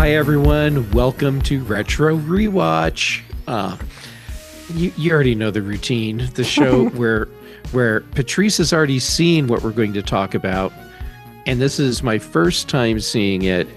Hi, everyone. Welcome to Retro Rewatch. You already know the routine. The show where Patrice has already seen what we're going to talk about, and this is my first time seeing it,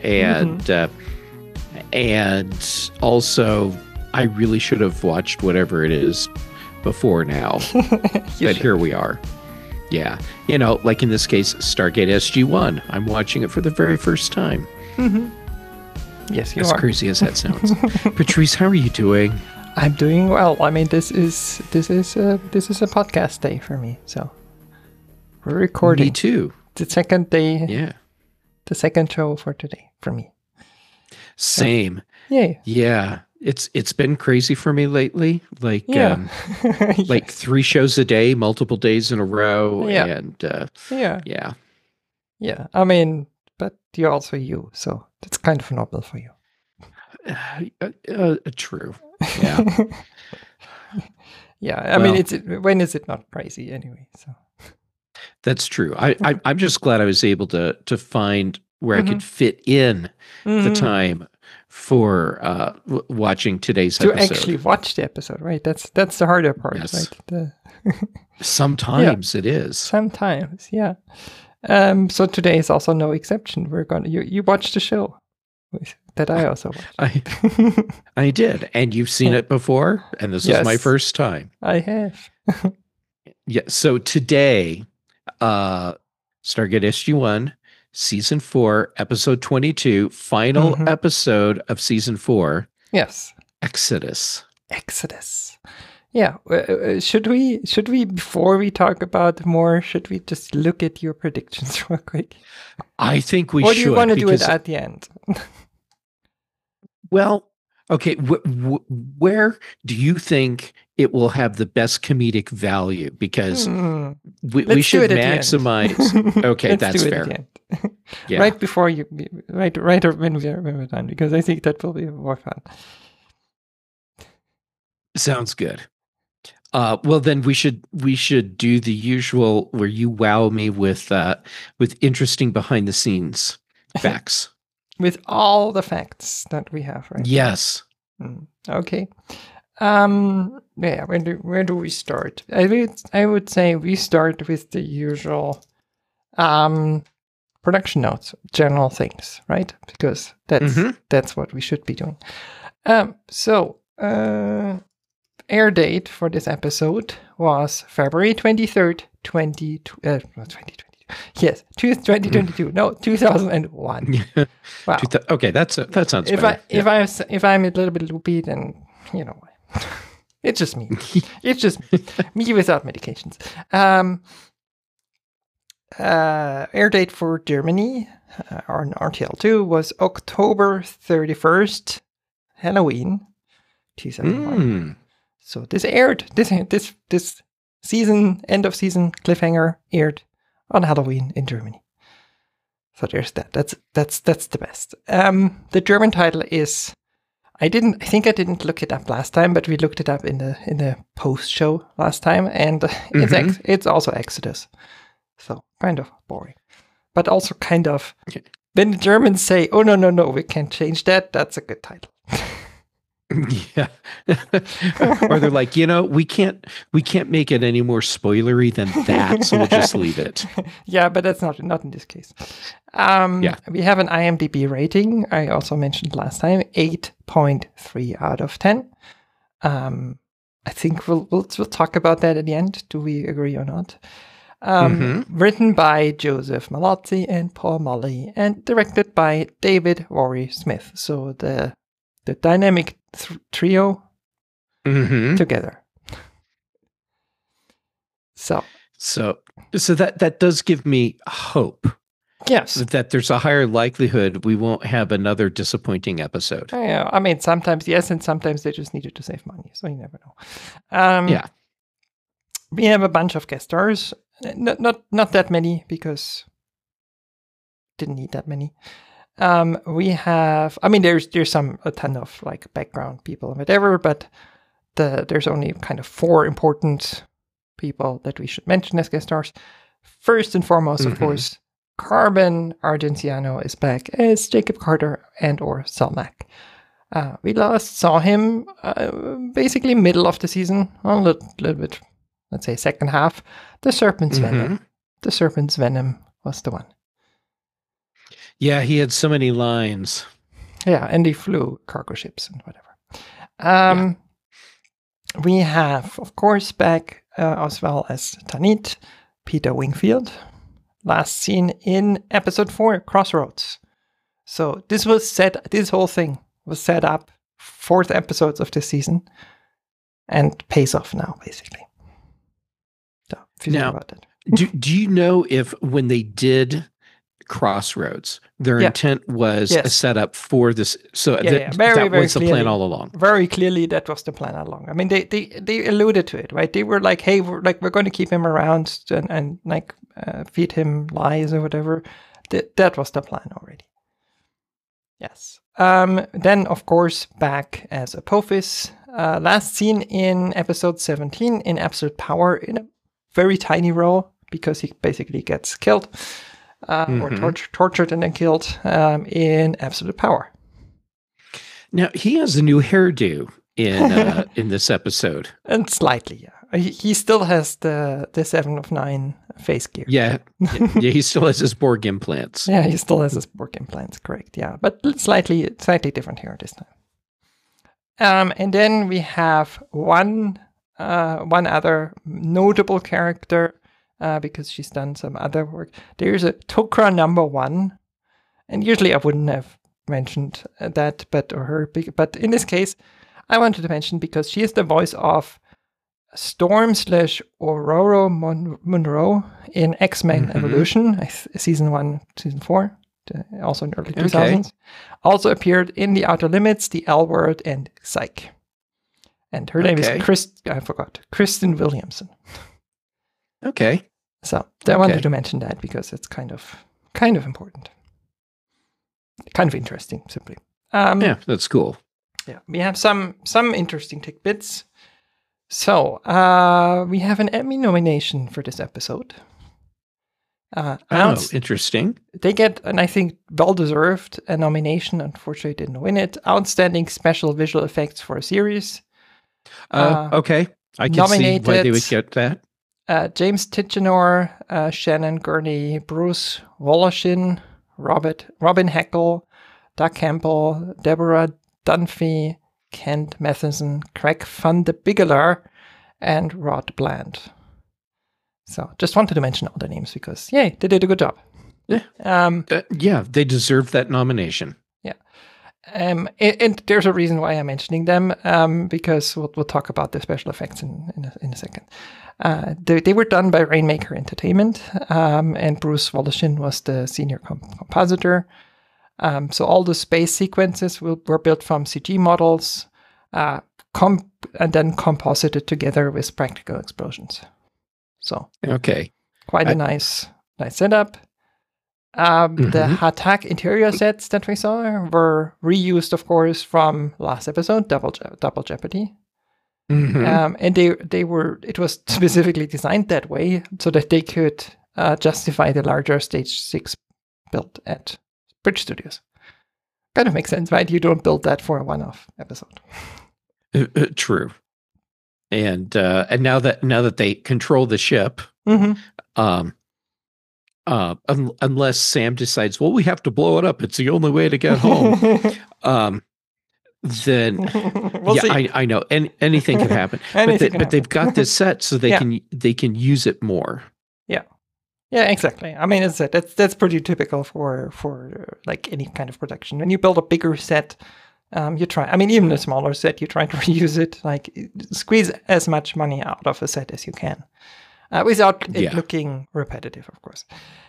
and also I really should have watched whatever it is before now, but here we are. Yeah, like in this case, Stargate SG-1. I'm watching it for the very first time. Yes, you as are. As crazy as that sounds. Patrice, how are you doing? I'm doing well. I mean, this is a podcast day for me. So we're recording. Me too. The second day. Yeah. The second show for today for me. Same. Yay. Yeah. It's been crazy for me lately. Like like 3 shows a day, multiple days in a row. Yeah. And Yeah. I mean, but you're also you, so that's kind of normal for you. True. Yeah. Yeah. I mean, when is it not crazy anyway? So that's true. I'm just glad I was able to find where I could fit in the time for watching today's episode. To actually watch the episode, right? That's the harder part, yes. right? Sometimes it is. Sometimes, yeah. So today is also no exception. We're gonna you watched the show that I also watched. I did, and you've seen it before, and this is my first time. I have. Yeah. So today, Stargate SG-1, Season 4, Episode 22, final episode of Season 4. Yes. Exodus. Yeah. Should we before we talk about more, should we just look at your predictions real quick? I think we should. Or do you want to do it at the end? Well, okay. Where do you think it will have the best comedic value? Because we should maximize. Okay, that's fair. Yeah. Right before right when we're done, because I think that will be more fun. Sounds good. Well, then we should do the usual where you wow me with interesting behind the scenes facts. With all the facts that we have, right? Yes. Okay. Yeah. Where do we start? I would say we start with the usual production notes, general things, right? Because that's what we should be doing. Air date for this episode was February 23rd, 2022. Yes, 2022. No, 2001. Wow. Okay, that sounds better. If I'm a little bit loopy, then it's just me. It's just me without medications. Air date for Germany on RTL2 was October 31st, Halloween, 2001. So this aired, this season, end of season cliffhanger aired on Halloween in Germany. So there's that. That's the best. The German title is, I think I didn't look it up last time, but we looked it up in the post show last time, and it's also Exodus. So kind of boring, but also kind of, when the Germans say, "Oh no, we can't change that," that's a good title. Yeah. Or they're like, we can't make it any more spoilery than that, so we'll just leave it. Yeah, but that's not in this case. We have an IMDb rating, I also mentioned last time, 8.3 out of 10. I think we'll talk about that at the end. Do we agree or not? Written by Joseph Malozzi and Paul Mully, and directed by David Worry Smith. So the dynamic trio together. So that does give me hope. Yes, that there's a higher likelihood we won't have another disappointing episode. Yeah, I mean, sometimes yes, and sometimes they just needed to save money, so you never know. We have a bunch of guest stars, not that many, because didn't need that many. We have, I mean, there's a ton of like background people and whatever, but there's only kind of 4 important people that we should mention as guest stars. First and foremost, of course, Carbon Argentiano is back as Jacob Carter and or Selmac. We last saw him basically middle of the season, a little bit, let's say second half. The Serpent's Venom. The Serpent's Venom was the one. Yeah, he had so many lines. Yeah, and he flew cargo ships and whatever. We have, of course, back as well as Tanit, Peter Wingfield, last seen in episode 4, Crossroads. So this whole thing was set up, 4th episodes of this season, and pays off now, basically. So, if you think about that. do you know if when they did Crossroads, their intent was a setup for this? So that was the plan all along. Very clearly, that was the plan all along. I mean, they alluded to it, right? They were like, "Hey, we're going to keep him around and feed him lies or whatever." That was the plan already. Yes. Then, of course, back as Apophis, last seen in episode 17 in Absolute Power in a very tiny role because he basically gets killed. Or tortured and then killed in Absolute Power. Now, he has a new hairdo in this episode. And slightly, yeah. He still has the 7 of 9 face gear. Yeah, he still has his Borg implants. Yeah, he still has his Borg implants, correct, yeah. But slightly different hair this time. And then we have one other notable character, because she's done some other work. There's a Tok'ra number 1, and usually I wouldn't have mentioned that, but in this case, I wanted to mention because she is the voice of Storm/Aurora Monroe in X-Men Evolution, season 1, season 4, also in early 2000s. Also appeared in The Outer Limits, The L Word, and Psych. And her name is Kristen Williamson. Okay. So I wanted to mention that because it's kind of important, kind of interesting, simply. Yeah, that's cool. Yeah, we have some interesting tidbits. So we have an Emmy nomination for this episode. Interesting. They get, and I think well-deserved, a nomination. Unfortunately, didn't win it. Outstanding special visual effects for a series. Okay, I can see why they would get that. James Tichenor, Shannon Gurney, Bruce Woloshin, Robin Heckel, Doug Campbell, Deborah Dunphy, Kent Matheson, Craig van de Bigeler, and Rod Bland. So just wanted to mention all the names because, yay, they did a good job. Yeah. They deserve that nomination. Yeah. And there's a reason why I'm mentioning them, because we'll talk about the special effects in a second. They were done by Rainmaker Entertainment, and Bruce Woloshin was the senior compositor. So all the space sequences were built from CG models, and then composited together with practical explosions. So quite a nice setup. The Hatak interior sets that we saw were reused, of course, from last episode, Double Jeopardy. And it was specifically designed that way so that they could justify the larger Stage 6 build at Bridge Studios. Kind of makes sense, right? You don't build that for a one-off episode. True. And now that they control the ship, unless Sam decides, well, we have to blow it up, it's the only way to get home. Then we'll see. I know anything can happen. But they've got this set so they can use it more. Yeah, exactly. I mean, that's pretty typical for like any kind of production. When you build a bigger set, you try. I mean, even a smaller set, you try to reuse it. Like squeeze as much money out of a set as you can, without it looking repetitive, of course.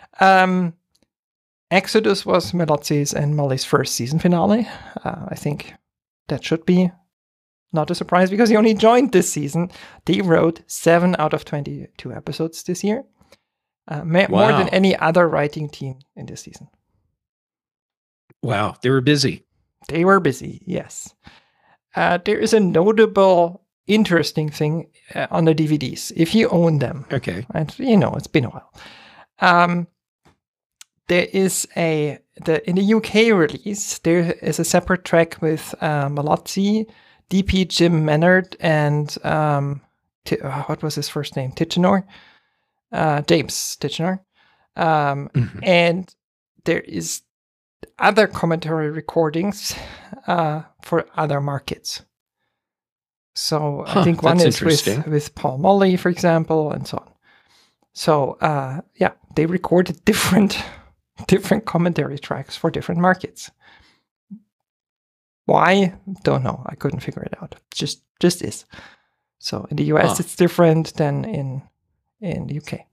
Exodus was Melotzi's and Molly's first season finale. I think that should be not a surprise because he only joined this season. They wrote 7 out of 22 episodes this year. More than any other writing team in this season. Wow, they were busy. They were busy, yes. There is a notable, interesting thing on the DVDs, if you own them. Okay. And, it's been a while. there is in the UK release, there is a separate track with Malozzi, DP Jim Menard, and what was his first name? Tichenor? James Tichenor. And there is other commentary recordings for other markets. So I think one is with Paul Molly, for example, and so on. So they recorded different commentary tracks for different markets. Why? Don't know. I couldn't figure it out. Just is. So in the US it's different than in the UK.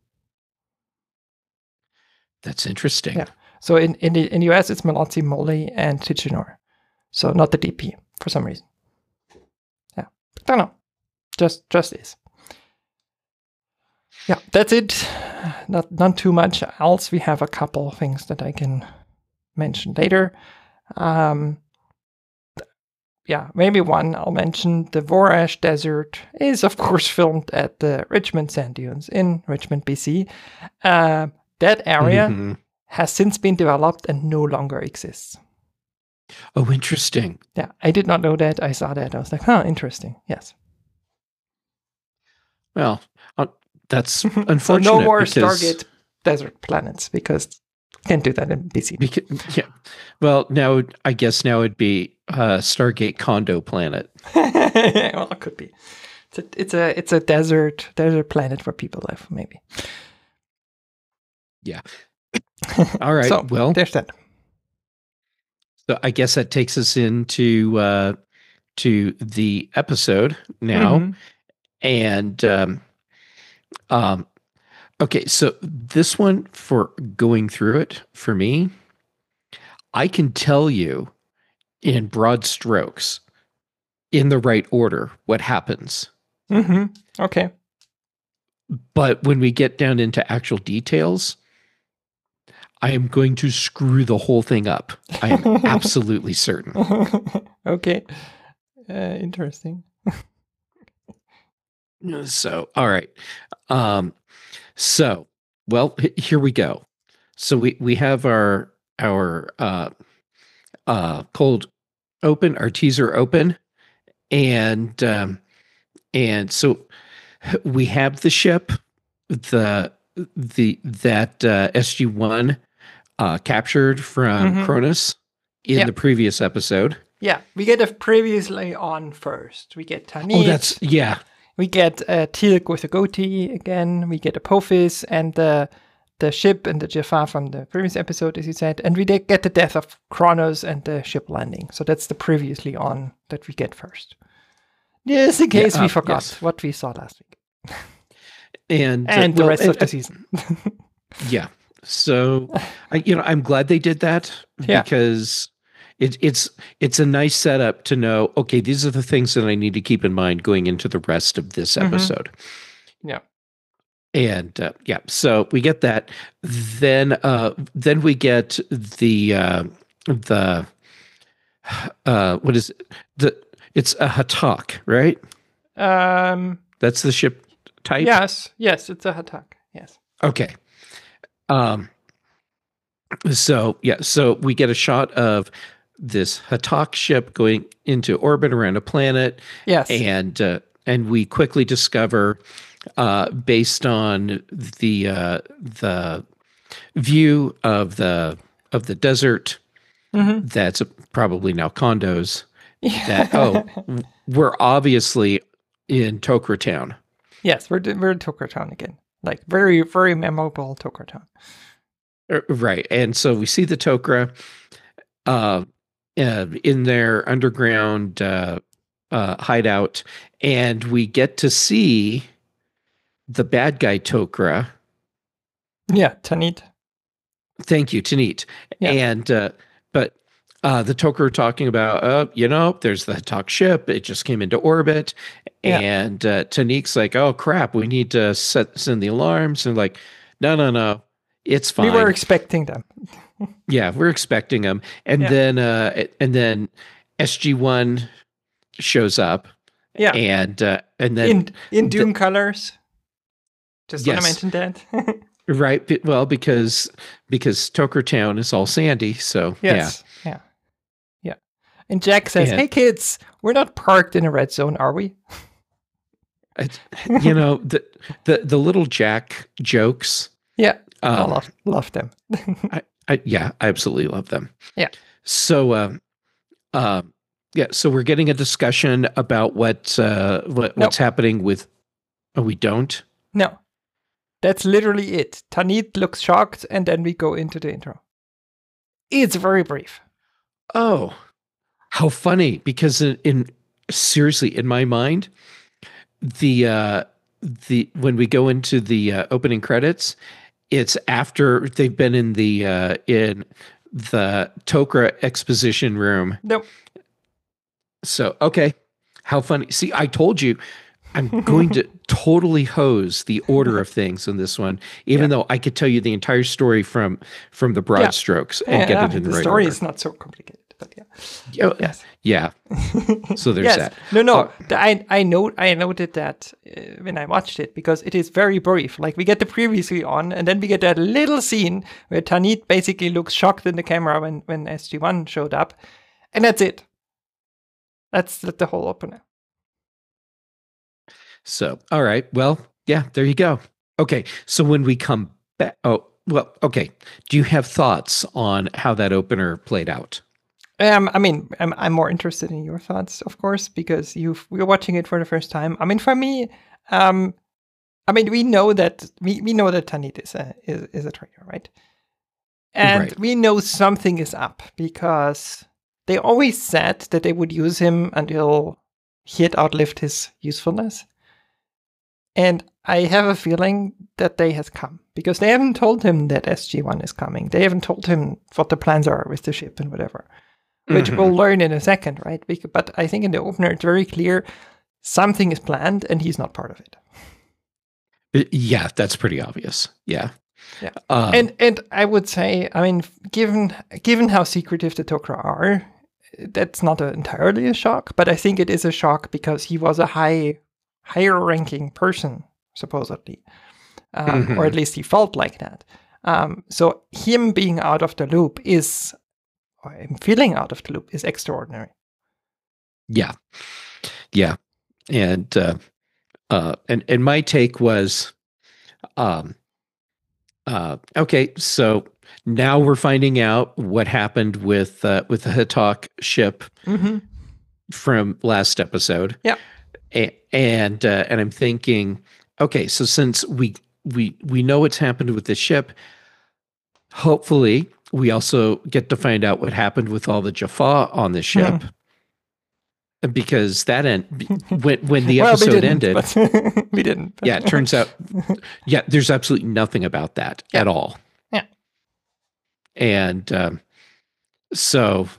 That's interesting. Yeah. So in the US it's Malozzi, Molly, and Tichenor. So not the DP for some reason. Yeah. Don't know. Just is. Yeah, that's it. Not too much else. We have a couple of things that I can mention later. Maybe one I'll mention. The Vorash Desert is, of course, filmed at the Richmond Sand Dunes in Richmond, BC. That area has since been developed and no longer exists. Oh, interesting. Yeah, I did not know that. I saw that. I was like, interesting. Yes. Well, that's unfortunate. So no more Stargate desert planets because you can't do that in BC. Yeah. Well, now I guess it'd be Stargate Condo Planet. Well, it could be. It's a desert planet where people live, maybe. Yeah. All right. So, well, there's that. So I guess that takes us into to the episode now, and okay. So this one, for going through it for me, I can tell you in broad strokes, in the right order, what happens. Okay. But when we get down into actual details, I am going to screw the whole thing up. I am absolutely certain. Okay. Interesting. So, all right. So, well, here we go. So we have our cold open, our teaser open, and so we have the ship, that SG-1 captured from Cronus in the previous episode. Yeah, we get a previously on first. We get Tanit. Oh, that's We get Teal'c with a goatee again. We get Apophis and the ship and the Jaffa from the previous episode, as you said. And we get the death of Kronos and the ship landing. So that's the previously on that we get first. Just in case we forgot what we saw last week. And the rest of the season. Yeah. So, I'm glad they did that because it's a nice setup to know, okay, these are the things that I need to keep in mind going into the rest of this episode. Yeah. And so we get that. Then we get the what is it? It's a Hatak, right? That's the ship type? Yes, it's a Hatak. Yes. Okay. So we get a shot of this Hatak ship going into orbit around a planet. Yes. And we quickly discover, based on the view of the desert, that's probably now condos. That we're obviously in Tok'ra Town. Yes, we're in Tok'ra Town again. Like very, very memorable Tok'ra Town. Right. And so we see the Tok'ra in their underground hideout, and we get to see the bad guy Tok'ra. Yeah, Tanit. Thank you, Tanit. Yeah. And but the Tok'ra are talking about, there's the Hatak ship. It just came into orbit. Yeah. And Tanit's like, oh, crap, we need to send the alarms. And like, no, it's fine. We were expecting them. Yeah, we're expecting them. And then SG-1 shows up. Yeah. And then... In Doom colors. Just want to mention that. Right. Well, because Toker Town is all sandy. So Yes. Yeah. Yeah. And Jack says, And "Hey kids, we're not parked in a red zone, are we?" the little Jack jokes. Yeah. I love them. I absolutely love them. Yeah. So so we're getting a discussion about what's happening with. Oh, we don't. No. That's literally it. Tanit looks shocked, and then we go into the intro. It's very brief. Oh, how funny! Because seriously, in my mind, the when we go into the opening credits, it's after they've been in the Tok'ra exposition room. Nope. So okay, how funny! See, I told you. I'm going to totally hose the order of things in this one, even though I could tell you the entire story from the broad strokes and get it in the right order. The story is not so complicated, but yes. Yeah. So there's that. No. I noted that when I watched it because it is very brief. Like we get the previously on, and then we get that little scene where Tanit basically looks shocked in the camera when SG-1 showed up, and that's it. That's the whole opener. So, all right. Well, yeah, there you go. Okay. So when we come back, okay. Do you have thoughts on how that opener played out? I mean, I'm more interested in your thoughts, of course, because we're watching it for the first time. I mean, for me, we know that Tanit is a traitor, right? And we know something is up because they always said that they would use him until he had outlived his usefulness. And I have a feeling that day has come because they haven't told him that SG-1 is coming. They haven't told him what the plans are with the ship and whatever, which we'll learn in a second, right? But I think in the opener, it's very clear something is planned and he's not part of it. Yeah, that's pretty obvious. Yeah. Yeah. And I would say, I mean, given how secretive the Tok'ra are, that's not entirely a shock, but I think it is a shock because he was a higher ranking person, supposedly. Or at least he felt like that. So him being out of the loop or him feeling out of the loop is extraordinary. Yeah. Yeah. And my take was, okay, so now we're finding out what happened with the Hatok ship from last episode. Yeah. And I'm thinking, okay, so since we know what's happened with the ship, hopefully we also get to find out what happened with all the Jaffa on the ship. Because that when the episode ended, we didn't. Yeah, it turns out, there's absolutely nothing about that at all. Yeah, and so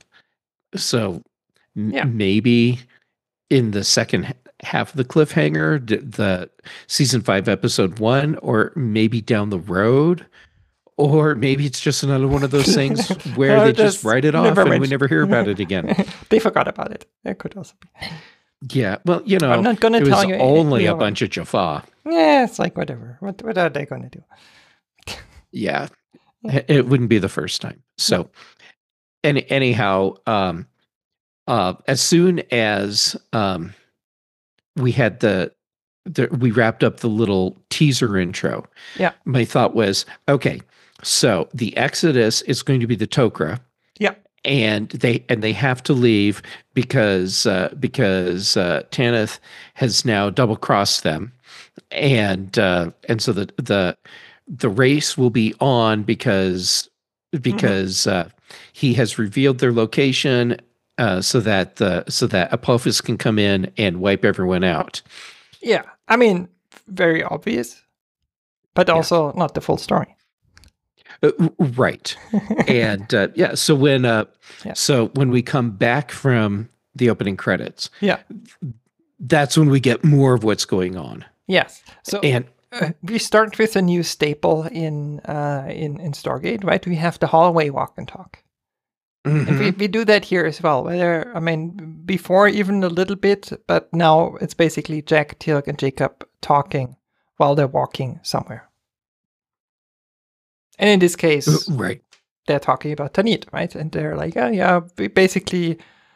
maybe in the second half of the cliffhanger, the season 5 episode 1, or maybe down the road, or maybe it's just another one of those things where they just write it off and we never hear about it again. They forgot about it. It could also be. Yeah, well, I'm not going to tell you. It was only a bunch of Jaffa. Yeah, it's like whatever. What are they going to do? Yeah, it wouldn't be the first time. So, anyhow, as soon as we had we wrapped up the little teaser intro. Yeah, my thought was, okay, so the Exodus is going to be the Tok'ra. Yeah. And they have to leave because Tanith has now double crossed them, and so the race will be on because he has revealed their location, so that Apophis can come in and wipe everyone out. Yeah, I mean, very obvious, but also not the full story. Right. And so when we come back from the opening credits, that's when we get more of what's going on. Yes. So we start with a new staple in Stargate, right? We have the hallway walk and talk. And we do that here as well. Before even a little bit, but now it's basically Jack, Teal'c, and Jacob talking while they're walking somewhere. And in this case, right. they're talking about Tanit, right? And they're like, oh, yeah, basically,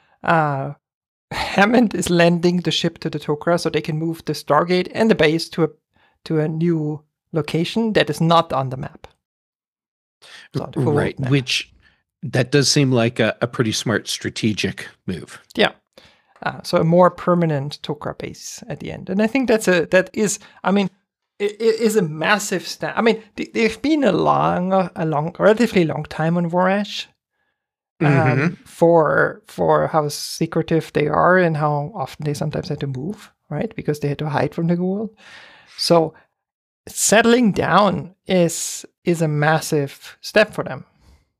Hammond is lending the ship to the Tok'ra so they can move the Stargate and the base to a new location that is not on the map. Right, which that does seem like a pretty smart strategic move. Yeah. So a more permanent Tok'ra base at the end. And I think it is a massive step. I mean, they've been a relatively long time on Vorash. For how secretive they are and how often they sometimes had to move, right? Because they had to hide from the Goa'uld. So settling down is a massive step for them.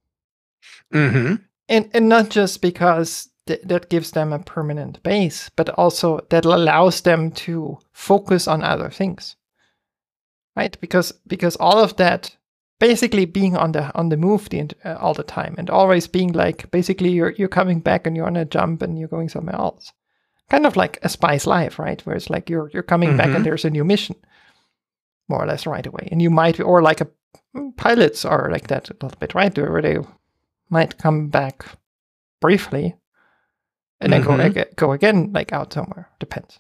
And not just because that gives them a permanent base, but also that allows them to focus on other things, right? Because all of that, basically being on the move all the time, and always being like, basically you're coming back and you're on a jump and you're going somewhere else, kind of like a spy's life, right? Where it's like you're coming back and there's a new mission, more or less right away. And you might, or like pilots are like that a little bit, right? Where they might come back briefly and then go again, like out somewhere. Depends.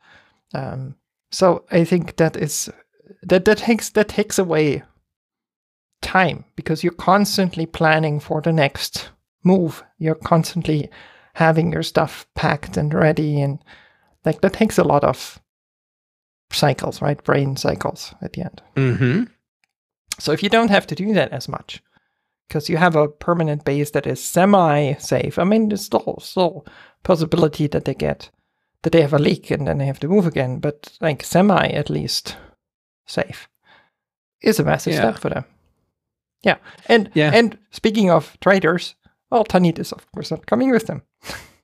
So I think that takes away time, because you're constantly planning for the next move. You're constantly having your stuff packed and ready, and like that takes a lot of cycles, right? Brain cycles at the end. So if you don't have to do that as much, because you have a permanent base that is semi-safe, I mean, there's still possibility that they have a leak and then they have to move again, but like semi at least safe is a massive step for them. Yeah. And speaking of traitors, well, Tanit is of course not coming with them.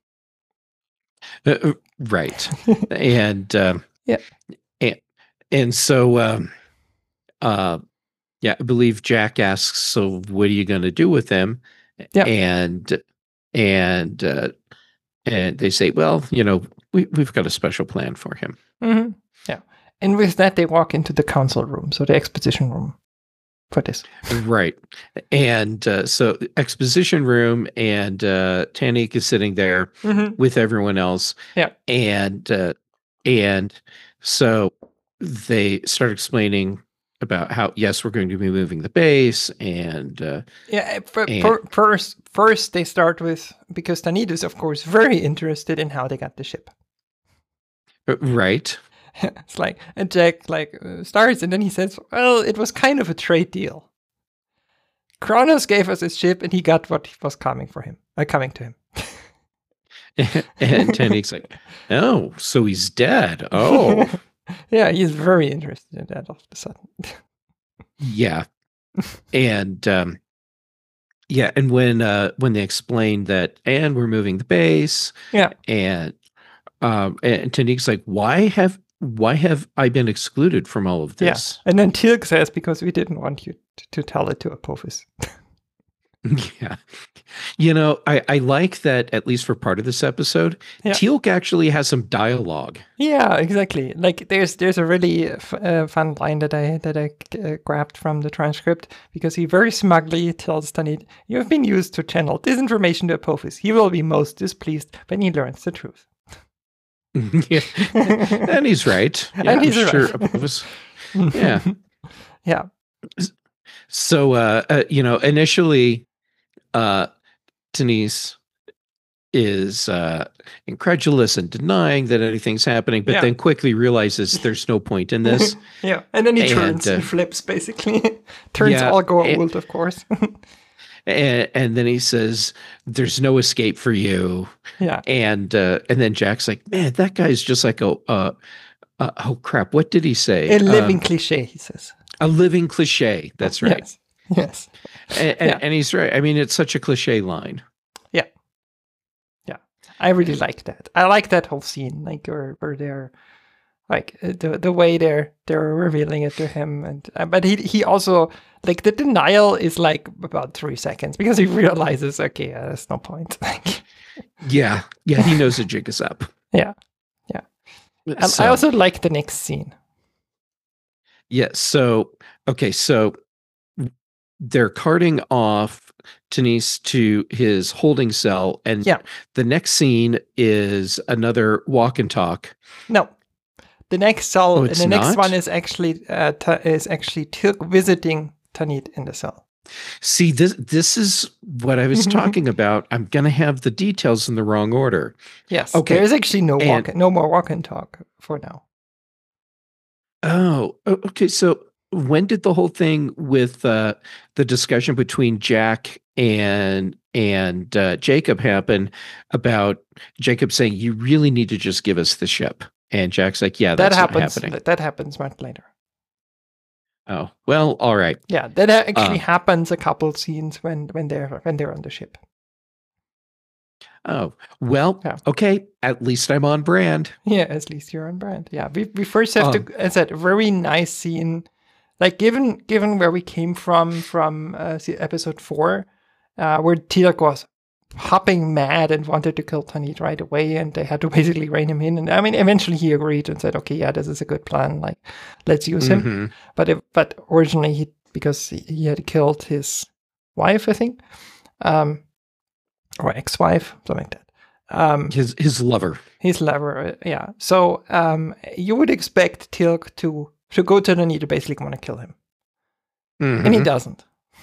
Right. And and so I believe Jack asks, so what are you going to do with him? Yeah. And they say, well, we've got a special plan for him. Yeah. And with that, they walk into the council room, so the exposition room for this. Right. And so exposition room, and Tanik is sitting there with everyone else. Yeah. And so they start explaining about how, yes, we're going to be moving the base, and first they start with, because Tanit is of course very interested in how they got the ship. Right. It's like, and Jack starts, and then he says, well, it was kind of a trade deal. Kronos gave us his ship, and he got what was coming to him. And Tanik's like, oh, so he's dead. Oh. Yeah, he's very interested in that all of a sudden. Yeah. And and when they explained that, and we're moving the base, and Tanik's like, why have I been excluded from all of this? Yeah. And then Teal'c says, because we didn't want you to tell it to Apophis. Yeah. I like that, at least for part of this episode, Teal'c actually has some dialogue. Yeah, exactly. Like there's a really fun line that I grabbed from the transcript, because he very smugly tells Tanit, you have been used to channel disinformation to Apophis. He will be most displeased when he learns the truth. Yeah. And he's right. Yeah, and he's sure right. Apophis. Yeah. Yeah. So initially Denise is incredulous and denying that anything's happening, but then quickly realizes there's no point in this. Yeah, and then he turns and flips, basically. Turns all Goa'uld, of course. And then he says, there's no escape for you. Yeah. And then Jack's like, man, that guy's just like oh crap, what did he say? A living cliche, he says. A living cliche. That's right. Yes. And he's right. I mean, it's such a cliche line. Yeah. Yeah. I really like that. I like that whole scene, like where they're like the way they're revealing it to him, and but he also, like, the denial is like about 3 seconds, because he realizes, okay, there's no point. Yeah, he knows the jig is up. Yeah. So, I also like the next scene. Yeah. So, okay. So they're carting off Tanis to his holding cell, and the next scene is another walk and talk. No, the next cell, the next one is actually Teal'c visiting Tanit in the cell. See, this is what I was talking about. I'm gonna have the details in the wrong order. Yes. Okay. There is actually no more walk and talk for now. Oh, okay. So when did the whole thing with the discussion between Jack and Jacob happen about Jacob saying, you really need to just give us the ship? And Jack's like, yeah, that's not happening. That happens much later. Oh, well, all right. Yeah, that actually happens a couple scenes when they're on the ship. Oh, well, okay. At least I'm on brand. Yeah, at least you're on brand. Yeah, we first have to, as I said, a very nice scene. Like, given where we came from episode 4, where Teal'c was hopping mad and wanted to kill Tanit right away, and they had to basically rein him in. And I mean, eventually he agreed and said, "Okay, yeah, this is a good plan. Like, let's use him." But originally, because he had killed his wife, I think, or ex-wife, something like that. His lover. His lover, yeah. So you would expect Teal'c to go to Tanit to basically want to kill him, and he doesn't.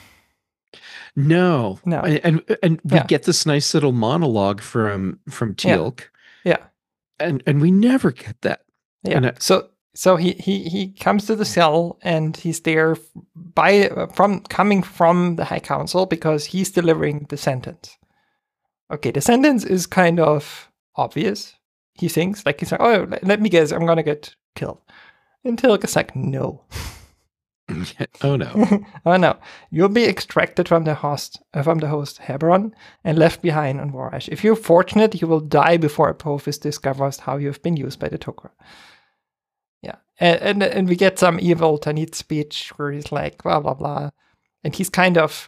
No. And we get this nice little monologue from Teal'c. Yeah. And we never get that. Yeah. So he comes to the cell, and he's there coming from the High Council because he's delivering the sentence. Okay, the sentence is kind of obvious. He thinks, like, he's like, oh, let me guess, I'm gonna get killed. And Teal'c is like, no. Oh no! Oh no! You'll be extracted from the host Heberon and left behind on Vorash. If you're fortunate, you will die before Apophis discovers how you have been used by the Tok'ra. Yeah, and we get some evil Tanit speech where he's like blah blah blah, and he's kind of,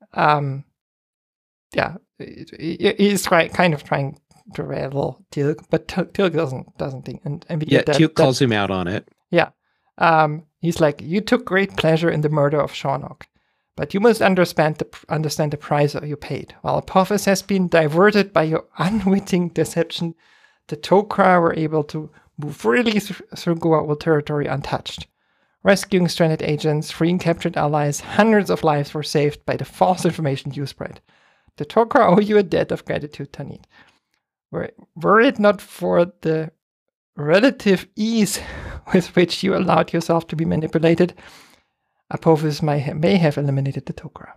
he's kind of trying to rival Teal'c, but Teal'c doesn't think, and we get that. Teal'c calls him out on it. Yeah. He's like, you took great pleasure in the murder of Shinnok, but you must understand the price you paid. While Apophis has been diverted by your unwitting deception, the Tok'ra were able to move freely through Goa'uld territory untouched. Rescuing stranded agents, freeing captured allies, hundreds of lives were saved by the false information you spread. The Tok'ra owe you a debt of gratitude, Tanit. Were it not for the relative ease with which you allowed yourself to be manipulated, Apophis may have eliminated the Tok'ra.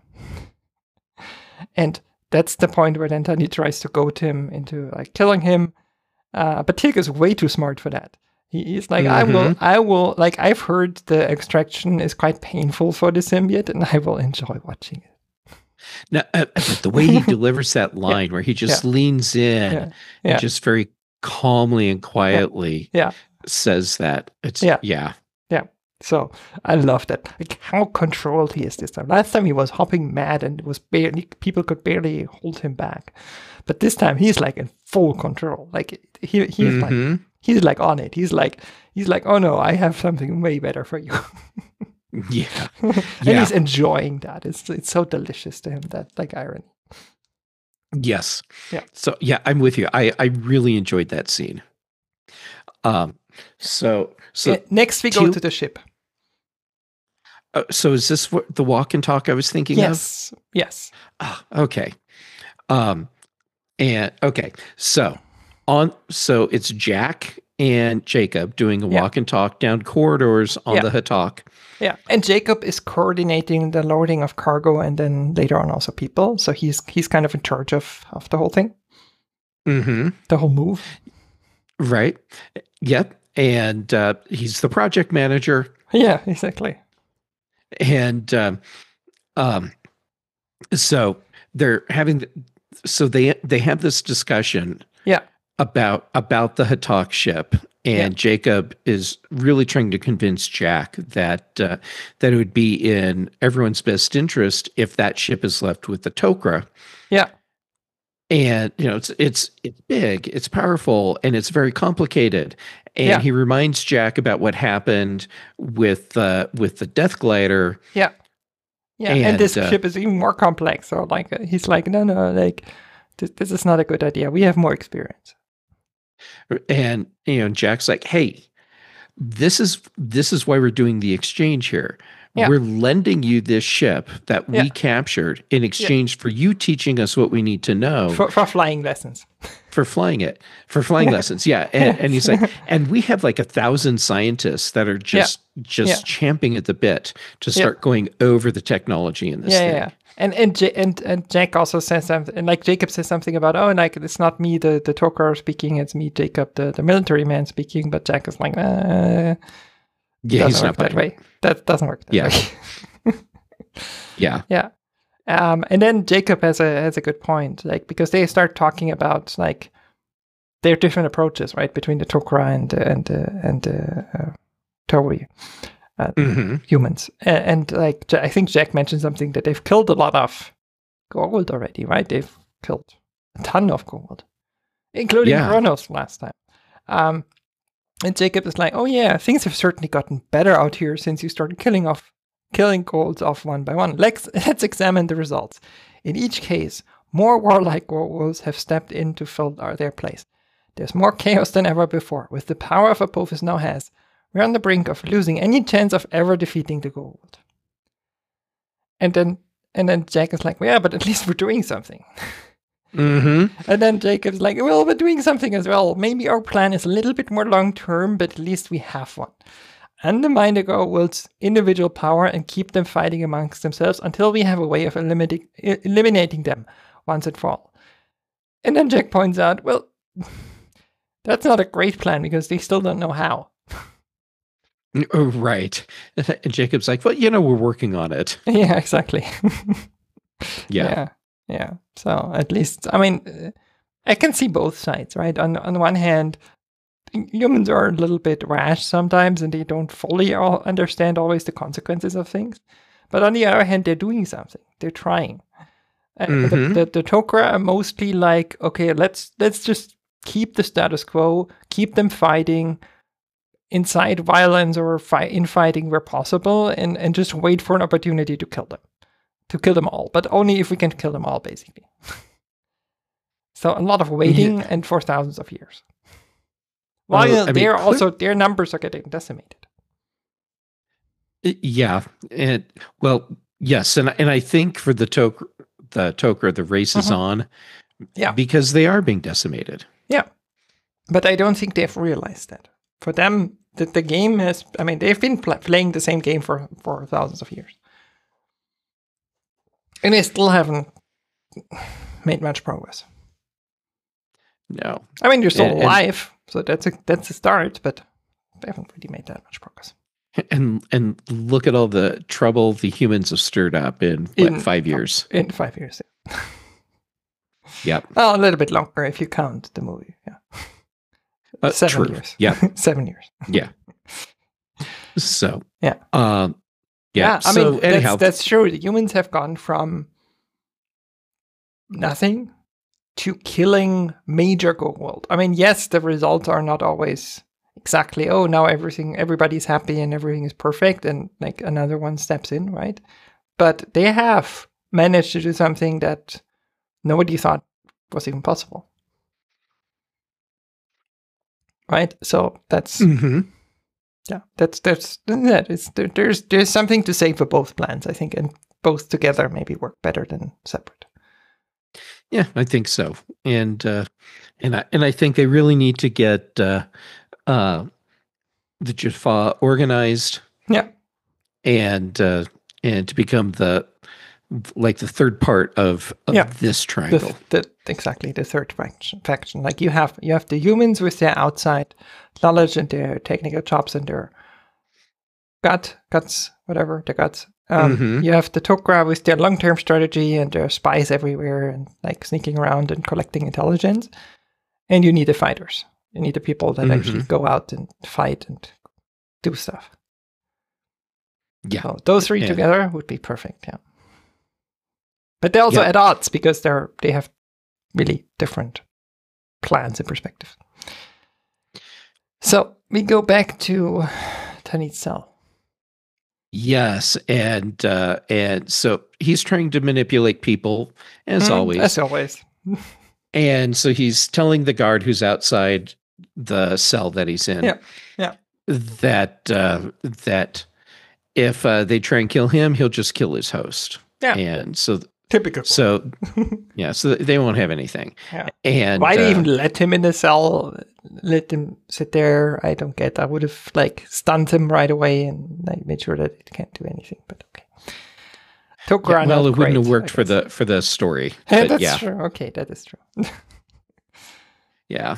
And that's the point where then Tanit tries to goad him into like killing him. But Teal'c is way too smart for that. He's like, I will, like, I've heard the extraction is quite painful for the symbiote, and I will enjoy watching it. Now, the way he delivers that line where he just leans in and just very calmly and quietly says that. It's yeah. So I love that. Like how controlled he is this time. Last time he was hopping mad and people could barely hold him back. But this time he's like in full control. Like he's like on it. He's like, oh no, I have something way better for you. Yeah. And he's enjoying that. It's so delicious to him, that like irony. Yes. Yeah. So yeah, I'm with you. I really enjoyed that scene. So next we go to the ship. So is this what the walk and talk I was thinking of? Yes. Okay. And okay. So it's Jack and Jacob doing a walk and talk down corridors on the Hatok. Yeah, and Jacob is coordinating the loading of cargo and then later on also people. So he's kind of in charge of the whole thing. Mm-hmm. The whole move. Right. Yep. And he's the project manager. Yeah, exactly. And so they're having they have this discussion about the Hatok ship, and Jacob is really trying to convince Jack that it would be in everyone's best interest if that ship is left with the Tok'ra. Yeah. And it's big, it's powerful, and it's very complicated. And he reminds Jack about what happened with the Death Glider. Yeah. Yeah, and this ship is even more complex. So like he's like, no, like this is not a good idea. We have more experience. And Jack's like, hey, this is why we're doing the exchange here. Yeah. We're lending you this ship that we captured in exchange for you teaching us what we need to know for flying lessons. For flying lessons, yeah. And he's like, and we have like 1,000 scientists that are just champing at the bit to start going over the technology in this thing. Yeah. And Jack also says something, and like Jacob says something about, oh, like it's not me, the Tok'ra speaking, it's me, Jacob, the military man speaking. But Jack is like, he's not that way. That doesn't work that way. Yeah. And then Jacob has a good point, like because they start talking about like their different approaches, right, between the Tok'ra and Toei. Humans. And like, I think Jack mentioned something that they've killed a lot of Goa'uld already, right? They've killed a ton of Goa'uld, including Kronos last time. And Jacob is like, oh yeah, things have certainly gotten better out here since you started killing Goa'ulds off one by one. Let's examine the results. In each case, more warlike Goa'ulds have stepped in to fill their place. There's more chaos than ever before. With the power of Apophis now has, we're on the brink of losing any chance of ever defeating the Goa'uld. And then Jack is like, well, yeah, but at least we're doing something. And then Jacob's like, well, we're doing something as well. Maybe our plan is a little bit more long-term, but at least we have one. Undermine the Goa'uld's individual power and keep them fighting amongst themselves until we have a way of eliminating them once and for all. And then Jack points out, well, that's not a great plan because they still don't know how. Oh, right. And Jacob's like, well, we're working on it. Yeah, exactly. Yeah. So at least, I mean, I can see both sides, right? On the one hand, humans are a little bit rash sometimes and they don't fully understand always the consequences of things. But on the other hand, they're doing something. They're trying. The Tok'ra are mostly like, okay, let's just keep the status quo, keep them fighting, incite violence or infighting where possible, and just wait for an opportunity to kill them all, but only if we can kill them all, basically. So a lot of waiting and for thousands of years. While their numbers are getting decimated. Yeah, and well, yes, and I think for the Tok'ra, the race is on, because they are being decimated. Yeah, but I don't think they've realized that. For them, the game has, I mean, they've been playing the same game for thousands of years. And they still haven't made much progress. No. I mean, you're still alive, so that's a start, but they haven't really made that much progress. And look at all the trouble the humans have stirred up in 5 years? In 5 years, yeah. Yep. Well, a little bit longer if you count the movie, yeah. 7 years. Yeah. 7 years. Yeah. So. Yeah. Yeah. I so mean, anyhow, that's true. The humans have gone from nothing to killing major Goa'uld. I mean, yes, the results are not always exactly, oh, now everybody's happy and everything is perfect and like another one steps in, right? But they have managed to do something that nobody thought was even possible. Right? So that's yeah, that's that. There's something to say for both plans, I think, and both together maybe work better than separate. Yeah, I think so, and I think they really need to get the Jaffa organized. Yeah, and to become the third part of this triangle. Exactly, the third faction. Like you have the humans with their outside knowledge and their technical chops and their guts, whatever, their guts. You have the Tok'ra with their long-term strategy and their spies everywhere and like sneaking around and collecting intelligence. And you need the fighters. You need the people that actually go out and fight and do stuff. Yeah. So those three together would be perfect, yeah. But they're also at odds because they have really different plans and perspectives. So we go back to Tanith Cell. Yes, and so he's trying to manipulate people as always. As always. And so he's telling the guard who's outside the cell that he's in Yeah. that if they try and kill him, he'll just kill his host. Yeah. And so typical. So yeah, so they won't have anything. Yeah. And why they even let him in the cell? Let him sit there? I don't get. I would have like stunned him right away and like, made sure that it can't do anything. But okay. Yeah, well, it wouldn't have worked for the story. That's true. Okay, that is true. Yeah.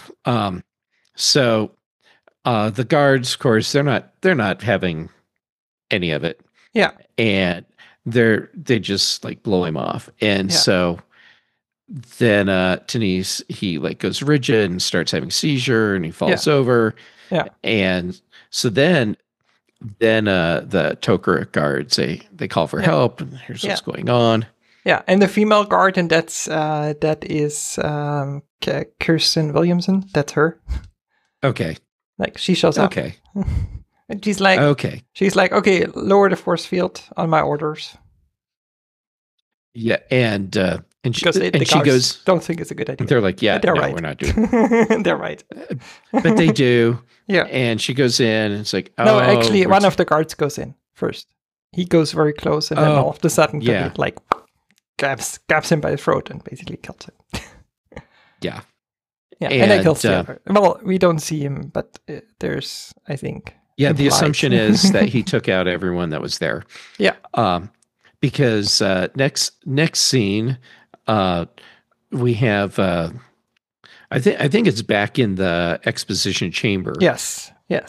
So the guards, of course, they're not having any of it. Yeah. And they just like blow him off. And so then Denise, he like goes rigid and starts having seizure and he falls over. Yeah. And so then the Tok'ra guards they call for help and here's what's going on. Yeah, and the female guard, and that is Kirsten Williamson. That's her. Okay. Like she shows up. Okay. And she's like, okay, lower the force field on my orders. Yeah, and she goes, don't think it's a good idea. They're like, yeah, they're right. We're not doing it. They're right. But they do. Yeah. And she goes in and it's like, no, actually, one of the guards goes in first. He goes very close, and then all of a sudden, like grabs him by the throat and basically kills him. Yeah. Yeah, and then kills the other. Well, we don't see him, but there's, I think. Yeah, the assumption is that he took out everyone that was there. Yeah. Because next scene, we have I think it's back in the exposition chamber. Yes.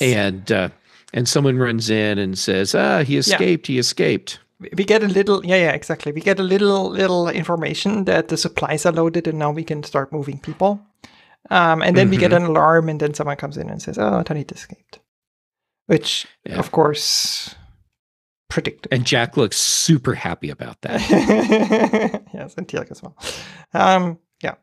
And someone runs in and says, he escaped. He escaped. We get a little, exactly. We get a little information that the supplies are loaded and now we can start moving people. And then we get an alarm, and then someone comes in and says, "Oh, Tanit escaped," which, of course, predicted. And Jack looks super happy about that. Yes, and Teal'c as well. Yeah.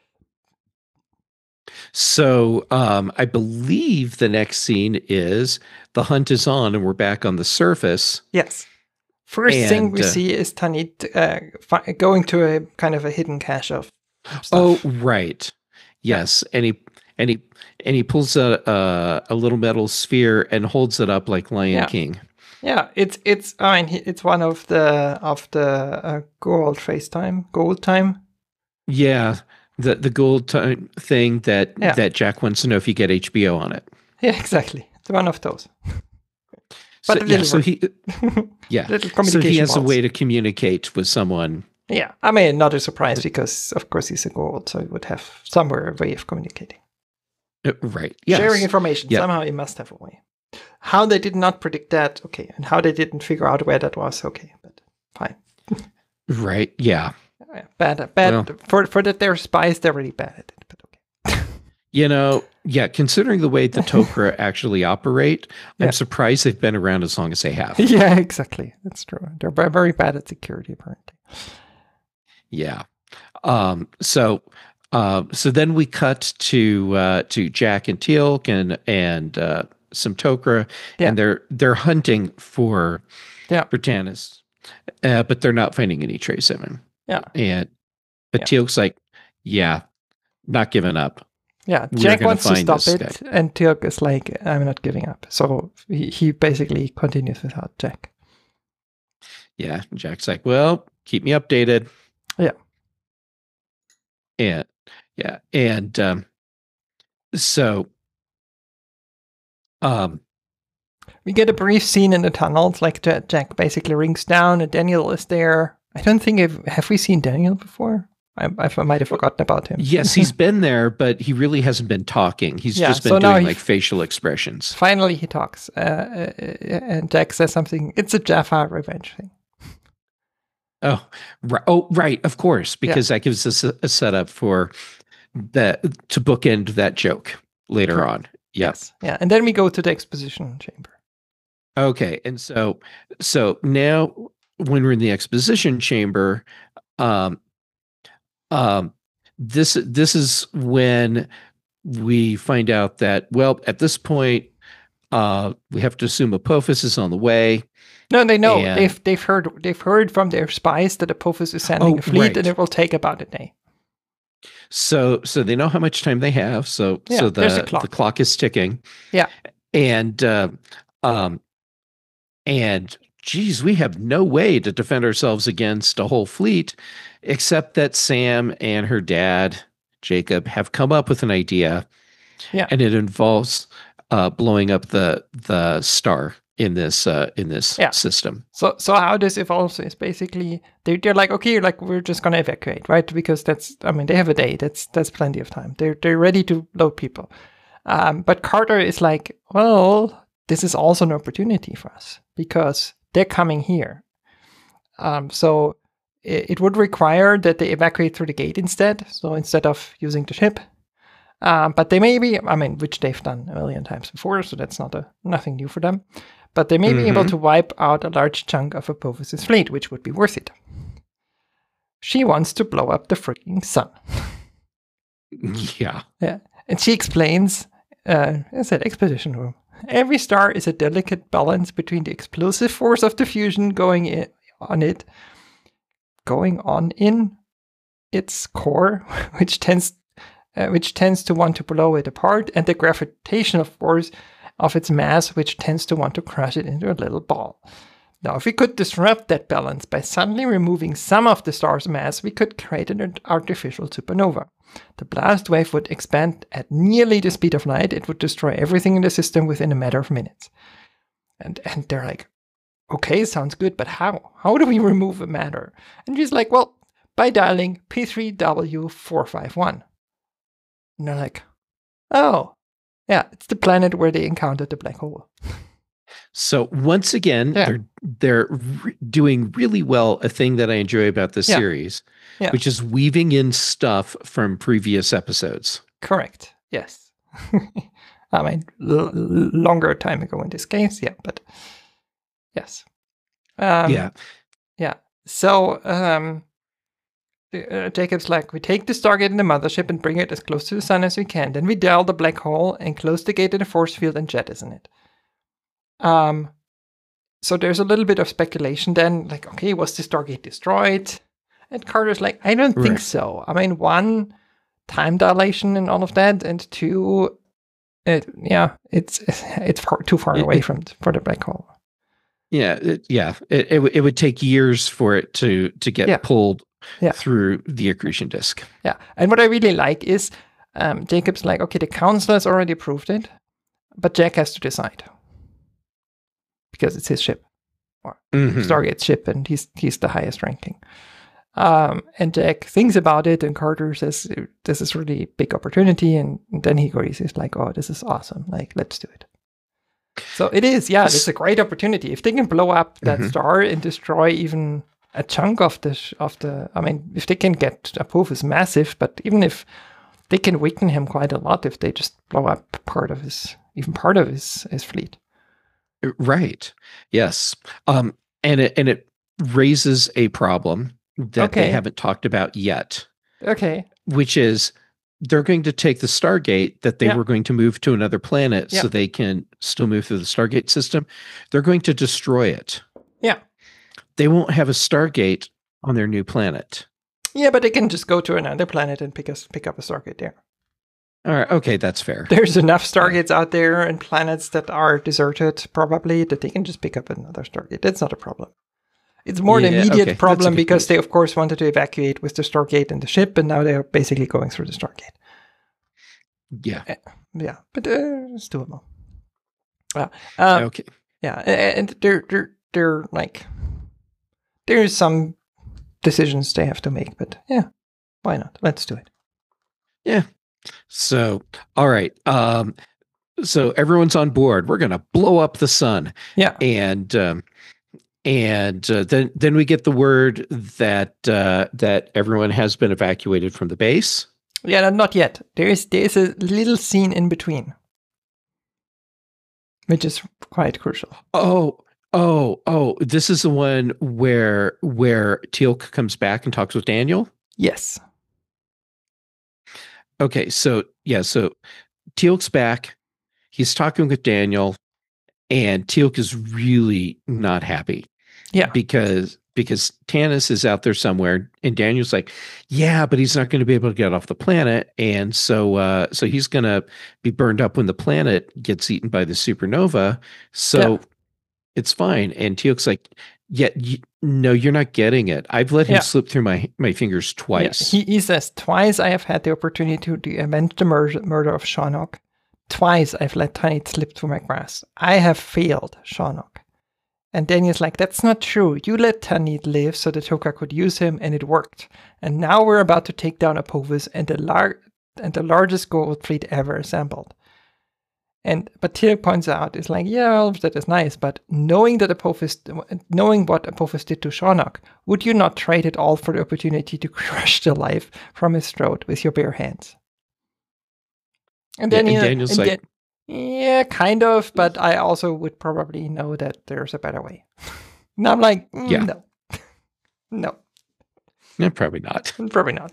So I believe the next scene is the hunt is on, and we're back on the surface. Yes. First thing we see is Tanit going to a kind of a hidden cache of stuff. Oh, right. Yes, and he pulls a little metal sphere and holds it up like Lion King. Yeah, it's one of the gold time. Yeah, the gold time thing that Jack wants to know if you get HBO on it. Yeah, exactly. It's one of those. But so he has a way to communicate with someone. Yeah, I mean, not a surprise because, of course, he's a gold, so he would have somewhere a way of communicating. Right. Yes. Sharing information. Yep. Somehow he must have a way. How they did not predict that, okay. And how they didn't figure out where that was, okay. But fine. Right, yeah. Bad. Well, for that they're spies, they're really bad at it, but okay. Considering the way the Tok'ra actually operate, I'm surprised they've been around as long as they have. Yeah, exactly. That's true. They're very bad at security, apparently. Yeah. So then we cut to Jack and Teal'c and some Tok'ra, and they're hunting for Tannis, but they're not finding any trace of him. Yeah. But Teal'c's like, not giving up. Yeah, Jack wants to stop it, and Teal'c is like, I'm not giving up. So he basically continues without Jack. Yeah, Jack's like, well, keep me updated. Yeah. So we get a brief scene in the tunnels, like Jack basically rings down and Daniel is there. I don't think have we seen Daniel before? I might have forgotten about him. Yes, he's been there, but he really hasn't been talking. He's just been doing like facial expressions. Finally, he talks, and Jack says something. It's a Jaffa revenge thing. Oh, right. Of course, because that gives us a setup for to bookend that joke later on. Yes. Yeah. And then we go to the exposition chamber. Okay. And so now when we're in the exposition chamber, this is when we find out that, well, at this point, We have to assume Apophis is on the way. No, they know. They've heard from their spies that Apophis is sending a fleet, and it will take about a day. So they know how much time they have. So the clock is ticking. Yeah. And geez, we have no way to defend ourselves against a whole fleet, except that Sam and her dad, Jacob, have come up with an idea. Yeah. And it involves blowing up the star in this system. So how this evolves is basically they're like, okay, like we're just gonna evacuate, right? Because they have a day. That's plenty of time. They're ready to load people. But Carter is like, well, this is also an opportunity for us because they're coming here. So it would require that they evacuate through the gate instead. So instead of using the ship. But they may be, which they've done a million times before, so that's nothing new for them. But they may be able to wipe out a large chunk of Apophis' fleet, which would be worth it. She wants to blow up the freaking sun. Yeah. And she explains, it's an expedition room. Every star is a delicate balance between the explosive force of the fusion going on in its core, which tends to want to blow it apart, and the gravitational force of its mass, which tends to want to crush it into a little ball. Now, if we could disrupt that balance by suddenly removing some of the star's mass, we could create an artificial supernova. The blast wave would expand at nearly the speed of light. It would destroy everything in the system within a matter of minutes. And they're like, okay, sounds good, but how? How do we remove a matter? And she's like, well, by dialing P3W451. And they're like, oh, yeah, it's the planet where they encountered the black hole. So once again, they're doing really well a thing that I enjoy about this series, which is weaving in stuff from previous episodes. Correct. Yes. Longer time ago in this case, but yes. Yeah. So Jacob's like, we take the Stargate in the mothership and bring it as close to the sun as we can. Then we dial the black hole and close the gate to the force field and jettison it. So there's a little bit of speculation then, like, okay, was the Stargate destroyed? And Carter's like, I don't think so. One, time dilation and all of that, and two, it's too far away for the black hole. It would take years for it to get pulled through the accretion disk. Yeah, and what I really like is Jacob's like, okay, the council has already approved it, but Jack has to decide because it's his ship, or Stargate's ship, and he's the highest ranking. And Jack thinks about it, and Carter says, "This is really big opportunity," and then he agrees. He's like, "Oh, this is awesome! Like, let's do it." So it is, it's a great opportunity if they can blow up that star and destroy even a chunk of the. If they can get Apophis massive, but even if they can weaken him quite a lot, if they just blow up part of his fleet. Right. Yes. And it raises a problem that they haven't talked about yet. Okay. Which is they're going to take the Stargate that they were going to move to another planet so they can still move through the Stargate system. They're going to destroy it. Yeah. They won't have a Stargate on their new planet. Yeah, but they can just go to another planet and pick up a Stargate there. All right. Okay, that's fair. There's enough Stargates out there and planets that are deserted, probably, that they can just pick up another Stargate. That's not a problem. It's more an immediate problem because they, of course, wanted to evacuate with the Stargate and the ship, and now they're basically going through the Stargate. Yeah. But it's doable. Okay. Yeah, and they're like, there's some decisions they have to make, but why not? Let's do it. Yeah. So, all right. So everyone's on board. We're going to blow up the sun. Yeah. And then we get the word that that everyone has been evacuated from the base. Yeah, not yet. There's a little scene in between, which is quite crucial. Oh! This is the one where Teal'c comes back and talks with Daniel. Yes. Okay, so Teal'c's back. He's talking with Daniel. and Teal'c is really not happy. Yeah. Because Tanis is out there somewhere, and Daniel's like, yeah, but he's not going to be able to get off the planet, and so he's going to be burned up when the planet gets eaten by the supernova. So it's fine. And Teal'c's like, yeah, no, you're not getting it. I've let him slip through my fingers twice. Yeah. He says, twice I have had the opportunity to avenge the murder of Shinnok. Twice I've let Tanith slip through my grasp. I have failed Shinnok. And Daniel's like, that's not true. You let Tanith live so that Tokka could use him, and it worked. And now we're about to take down Apophis and the largest gold fleet ever assembled. But Teal'c points out, it's like, yeah, well, that is nice, but knowing what Apophis did to Shinnok, would you not trade it all for the opportunity to crush the life from his throat with your bare hands? And Daniel's like, yeah, kind of, but I also would probably know that there's a better way. And I'm like, no. No. No, probably not. Probably not.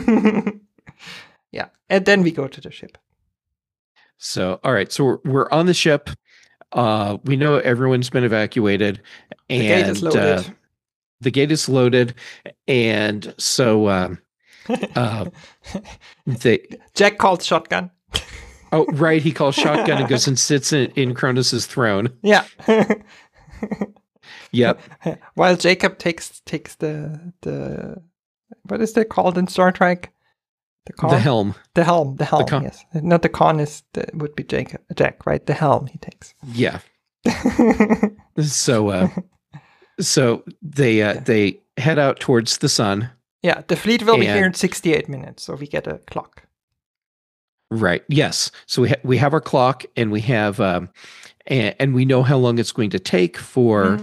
Yeah. And then we go to the ship. So, all right. So we're on the ship. We know everyone's been evacuated. And the gate is loaded. The gate is loaded. And so Jack called shotgun. Oh, right. He calls shotgun and goes and sits in Cronus's throne. Yeah. Yep. While Jacob takes the what is that called in Star Trek? The helm. The helm. Yes. Not the con would be Jack, right? The helm he takes. Yeah. So they head out towards the sun. Yeah, the fleet will be here in 68 minutes, so we get a clock. Right. Yes. So we have our clock, and we have and we know how long it's going to take for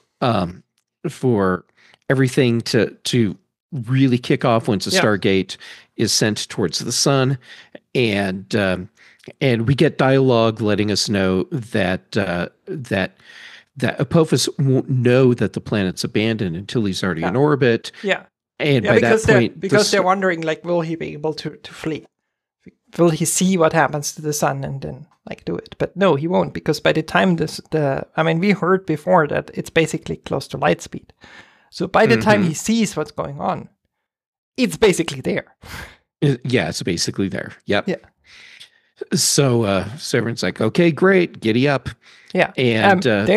everything to really kick off once the Stargate is sent towards the sun, and we get dialogue letting us know that Apophis won't know that the planet's abandoned until he's already in orbit. Yeah. And by that point, they're wondering, like, will he be able to flee? Will he see what happens to the sun and then do it? But no, he won't, because by the time we heard before that it's basically close to light speed. So by the time he sees what's going on, it's basically there. Yeah, it's basically there. Yep. Yeah. So everyone's like, okay, great, giddy up. Yeah. And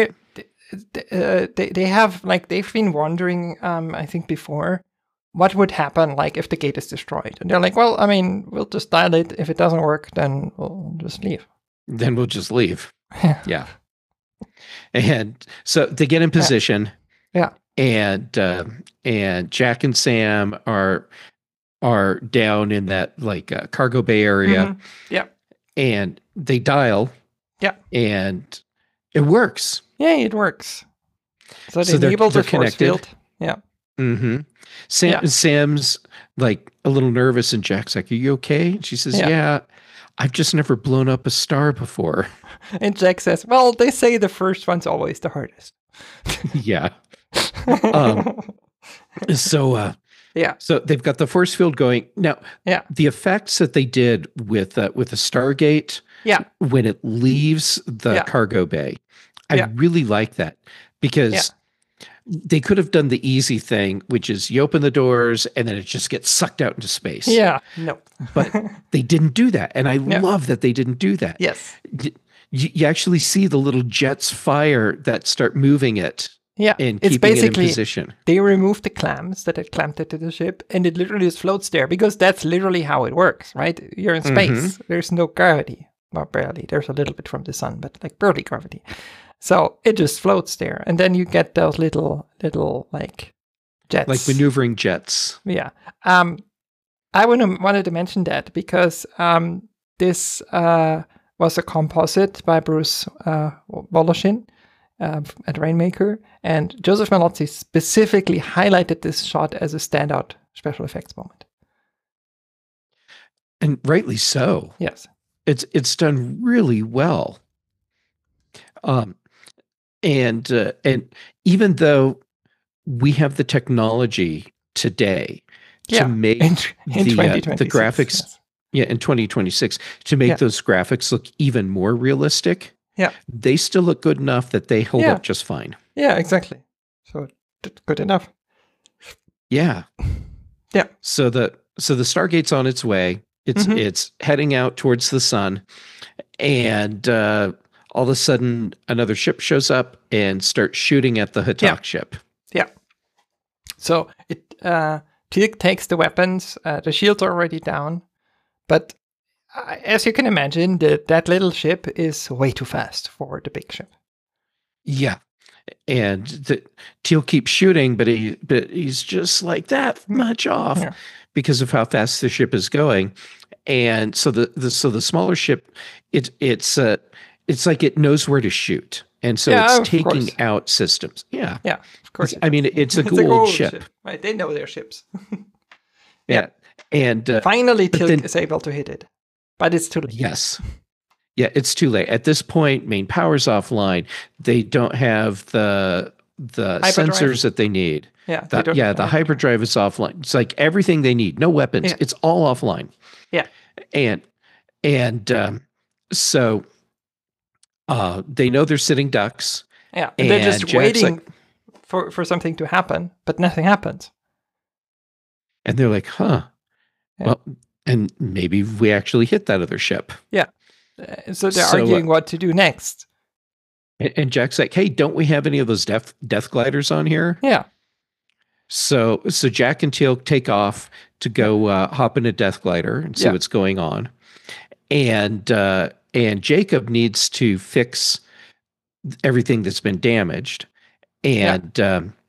they have they've been wondering, I think before, what would happen if the gate is destroyed? And they're like, well, we'll just dial it. If it doesn't work, then we'll just leave. Yeah. And so they get in position. Yeah. And Jack and Sam are down in that cargo bay area. Mm-hmm. Yeah. And they dial. Yeah. And it works. Yeah, it works. So they enable the force field. Yeah. Mm-hmm. Sam's a little nervous, and Jack's like, "Are you okay?" And she says, "Yeah, I've just never blown up a star before." And Jack says, "Well, they say the first one's always the hardest." Yeah. So they've got the force field going now. Yeah. The effects that they did with the Stargate. Yeah. When it leaves the cargo bay, I really like that, because they could have done the easy thing, which is you open the doors and then it just gets sucked out into space. Yeah. No. But they didn't do that. And I love that they didn't do that. Yes. You actually see the little jets fire that start moving it. Yeah. And keeping it in position. They removed the clamps that had clamped it to the ship, and it literally just floats there, because that's literally how it works, right? You're in space. Mm-hmm. There's no gravity. Well, barely. There's a little bit from the sun, but barely gravity. So it just floats there, and then you get those little jets, like maneuvering jets. Yeah. I wanted to mention that because this was a composite by Bruce Woloshin at Rainmaker, and Joseph Malozzi specifically highlighted this shot as a standout special effects moment, and rightly so. Yes, it's done really well. And even though we have the technology today to make the graphics, in 2026, to make those graphics look even more realistic. Yeah. they still look good enough that they hold up just fine. Yeah, exactly. So good enough. Yeah. Yeah. So the Stargate's on its way. It's heading out towards the sun, and all of a sudden another ship shows up and starts shooting at the Hatak ship. Yeah. So Teal'c takes the weapons. The shields are already down, but as you can imagine, that little ship is way too fast for the big ship. Yeah. And Teal'c keeps shooting, but he's just like that much off because of how fast the ship is going. And so the smaller ship, it's like it knows where to shoot, and so it's taking out systems. Yeah, of course. I mean, it's a Goa'uld ship. Right? They know their ships. Yeah, and finally, Teal'c is able to hit it, but it's too late. Yes. Yeah, it's too late. At this point, main power's offline. They don't have the sensors that they need. Yeah, the hyperdrive is offline. It's like everything they need. No weapons. It's all offline. Yeah. And so they know they're sitting ducks. Yeah, and they're just waiting for something to happen, but nothing happens. And they're like, huh. Yeah. Well, and maybe we actually hit that other ship. Yeah. So they're arguing what to do next. And Jack's like, hey, don't we have any of those death gliders on here? Yeah. So Jack and Teal'c take off to go hop in a death glider and see what's going on. And Jacob needs to fix everything that's been damaged. And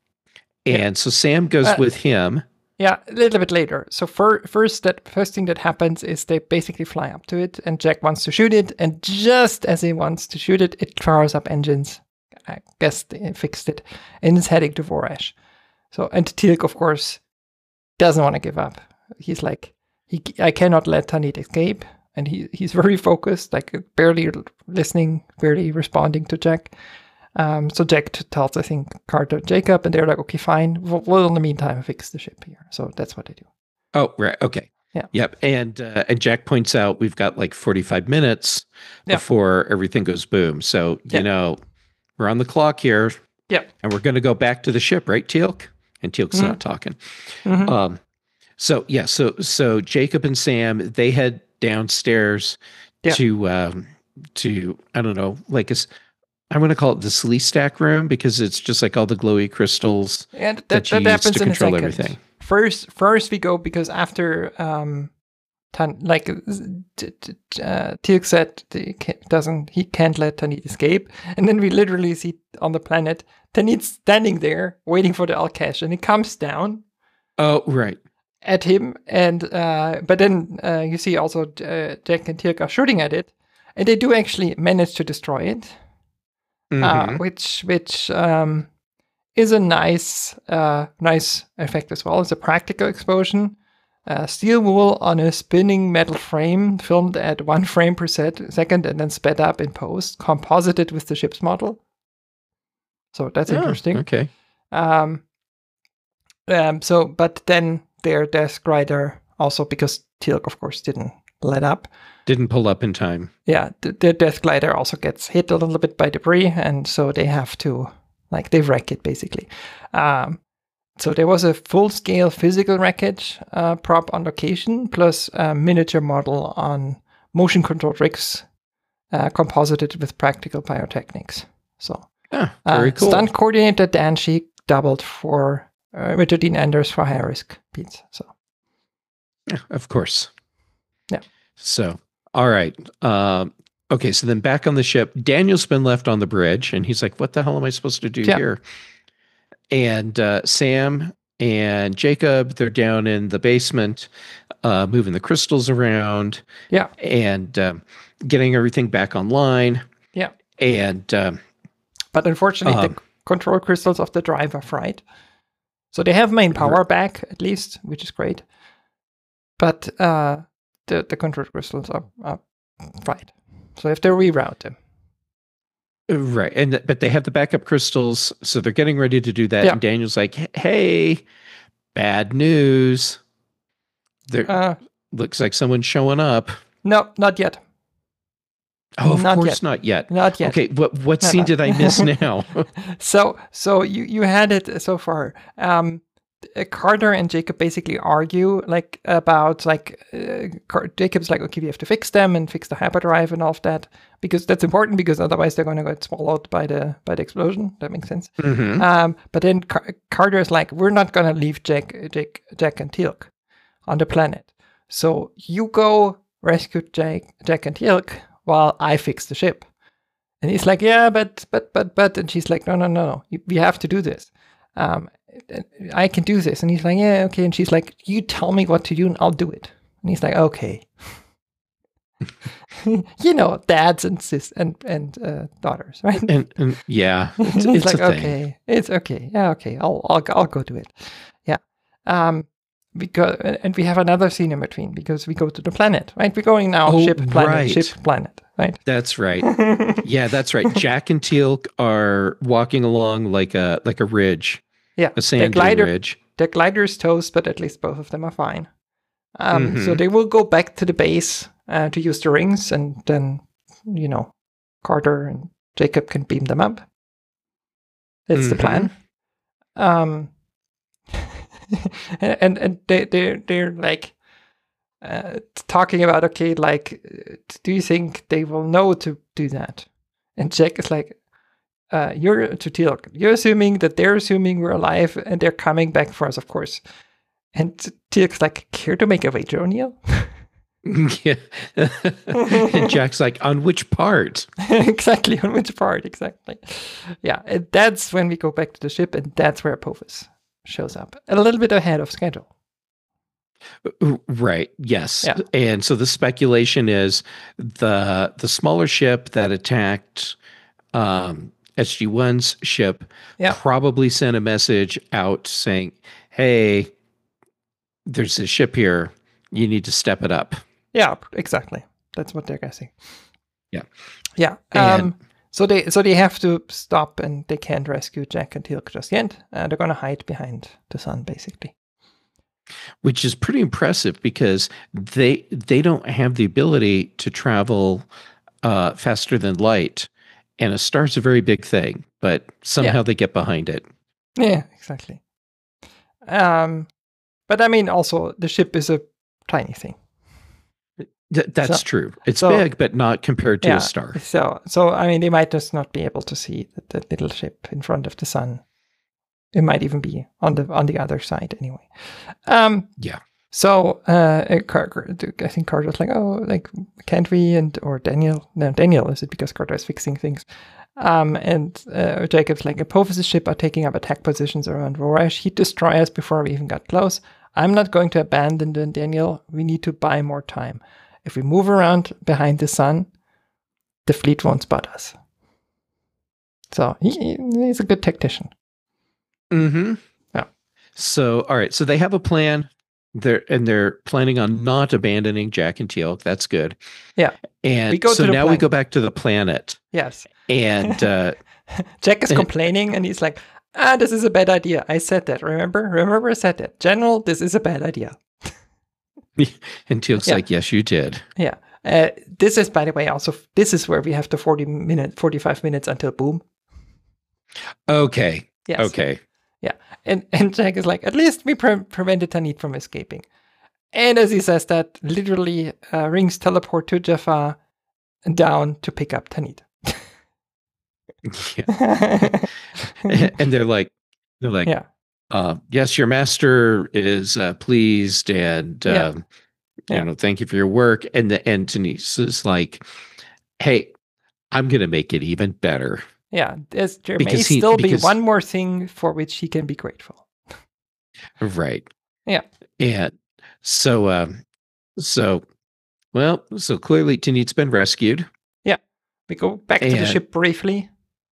so Sam goes with him. Yeah, a little bit later. So first thing that happens is they basically fly up to it, and Jack wants to shoot it, and just as he wants to shoot it, it fires up engines. I guess they fixed it, and it's heading to Vorash. So, and Teal'c, of course, doesn't want to give up. He's like, I cannot let Tanith escape, and he's very focused, like barely listening, barely responding to Jack. So Jack tells, I think, Carter and Jacob, and they're like, okay, fine. We'll in the meantime fix the ship here. So that's what they do. Oh, right. Okay. Yeah. Yep. And Jack points out we've got like 45 minutes before everything goes boom. So, you know, we're on the clock here. Yep. And we're going to go back to the ship, right, Teal'c? And Teal'c's not talking. So Jacob and Sam, they head downstairs to I don't know, like I'm going to call it the Sleestack room because it's just like all the glowy crystals and that you use to control everything. First we go because after Teal'c said he can't let Tanith escape, and then we literally see on the planet Tanith standing there waiting for the Alkesh, and he comes down. Oh, right. At him, and but then you see also Jack and Teal'c are shooting at it, and they do actually manage to destroy it. Which is a nice effect as well. It's a practical explosion. Steel wool on a spinning metal frame, filmed at 1 frame per second, and then sped up in post, composited with the ship's model. So that's interesting. Okay. But then their death glider also, because Teal'c, of course, didn't let up. Didn't pull up in time. Yeah, the death glider also gets hit a little bit by debris, and so they have to, they wreck it, basically. So there was a full-scale physical wreckage prop on location, plus a miniature model on motion-controlled rigs, composited with practical pyrotechnics. So, very cool. Stunt coordinator Dan Sheik doubled for Richard Dean Anders for high-risk beats. So, yeah, of course. Yeah. So, all right. Okay, so then back on the ship, Daniel's been left on the bridge, and he's like, what the hell am I supposed to do here? And Sam and Jacob, they're down in the basement, moving the crystals around. Yeah. And getting everything back online. Yeah. And but unfortunately, the control crystals of the drive are fried. So they have main power back, at least, which is great. But the control crystals are fried. So you have to reroute them. Right. But they have the backup crystals, so they're getting ready to do that. Yeah. And Daniel's like, hey, bad news. There looks like someone's showing up. No, not yet. Oh, of Not course yet. not yet. Not yet. Okay, what scene did I miss now? So you had it so far. Carter and Jacob basically argue like about like Jacob's like, okay, we have to fix them and fix the hyperdrive and all of that because that's important because otherwise they're going to get swallowed by the explosion. That makes sense. Mm-hmm. But then Carter is like, we're not going to leave Jack and Teal'c on the planet. So you go rescue Jack and Teal'c while I fix the ship. And he's like, yeah, but, and she's like, no, we have to do this. I can do this. And he's like, yeah, okay. And she's like, you tell me what to do and I'll do it. And he's like, okay. You know, dads and daughters, right? And yeah, he's like, okay, it's okay. Yeah, okay. I'll go do it. Yeah. Because and we have another scene in between because we go to the planet, right? We're going now ship planet, right? That's right. Yeah, that's right. Jack and Teal'c are walking along like a ridge. Yeah, a sand ridge. The glider is toast, but at least both of them are fine. So they will go back to the base to use the rings, and then Carter and Jacob can beam them up. That's the plan. And they're like talking about, okay, like, do you think they will know to do that? And Jack is like, you're to Teal'c. You're assuming that they're assuming we're alive and they're coming back for us, of course. And Teal'c's like, care to make a wager, O'Neill? Yeah. And Jack's like, on which part? Exactly, on which part, exactly. Yeah, and that's when we go back to the ship, and that's where Apophis shows up. A little bit ahead of schedule. Right, yes. Yeah. And so the speculation is the smaller ship that attacked SG-1's ship probably sent a message out saying, hey, there's a ship here. You need to step it up. Yeah, exactly. That's what they're guessing. Yeah. Yeah. So they have to stop, and they can't rescue Jack and Teal'c just yet. They're going to hide behind the sun, basically. Which is pretty impressive because they don't have the ability to travel faster than light. And a star's a very big thing, but somehow they get behind it. Yeah, exactly. But I mean, also, the ship is a tiny thing. That's true. It's big, but not compared to a star. So I mean, they might just not be able to see the little ship in front of the sun. It might even be on the other side anyway. Yeah. So I think Carter's like, oh, like, can't we? Or Daniel? No, Daniel is it because Carter is fixing things. And Jacob's like, Apophis' ship are taking up attack positions around Vorash. He'd destroy us before we even got close. I'm not going to abandon them, Daniel. We need to buy more time. If we move around behind the sun, the fleet won't spot us. So he's a good tactician. Mm-hmm. Yeah. So, all right. So they have a plan. They're planning on not abandoning Jack and Teal'c. That's good. Yeah. And we go back to the planet. Yes. And Jack is complaining, and he's like, this is a bad idea. I said that. Remember I said that. General, this is a bad idea. And Teal'c's like, yes, you did. Yeah. This is, by the way, also, this is where we have the 45 minutes until boom. Okay. Yes. Okay. Yeah. And Jack is like, at least we prevented Tanit from escaping. And as he says that, literally rings teleport to Jaffa down to pick up Tanit. And they're like, yes, your master is pleased, and thank you for your work. And Tanit is like, hey, I'm gonna make it even better. Yeah, there may still be one more thing for which he can be grateful. Right. Yeah. And so clearly Tanit's been rescued. Yeah. We go back to the ship briefly.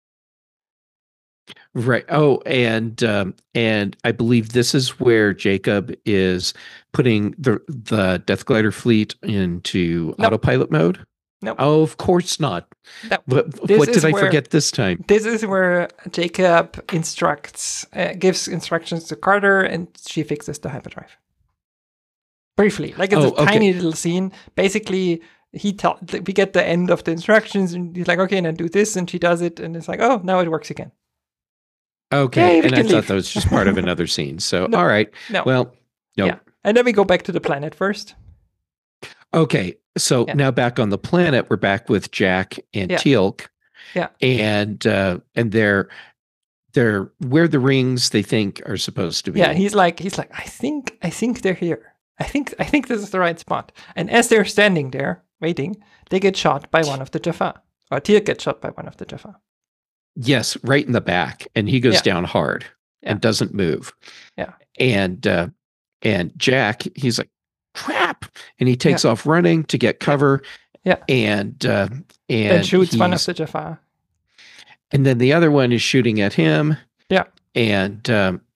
Right. Oh, and I believe this is where Jacob is putting the Death Glider fleet into autopilot mode. No. Oh, of course not. No. What did I forget this time? This is where Jacob gives instructions to Carter, and she fixes the hyperdrive. Briefly. Like, it's a tiny little scene. Basically, we get the end of the instructions, and he's like, okay, now do this, and she does it, and it's like, oh, now it works again. Okay, Yay, and I thought that was just part of another scene. So, all right. No. Well, no. Yeah. And then we go back to the planet first. Okay, so now back on the planet, we're back with Jack and Teal'c. Yeah. And they're where the rings they think are supposed to be. Yeah, he's like, I think they're here. I think this is the right spot. And as they're standing there waiting, they get shot by one of the Jaffa. Or Teal'c gets shot by one of the Jaffa. Yes, right in the back, and he goes down hard and doesn't move. Yeah. And Jack, he's like, crap, and he takes off running to get cover. Yeah. And shoots one of the Jaffa. And then the other one is shooting at him. Yeah. And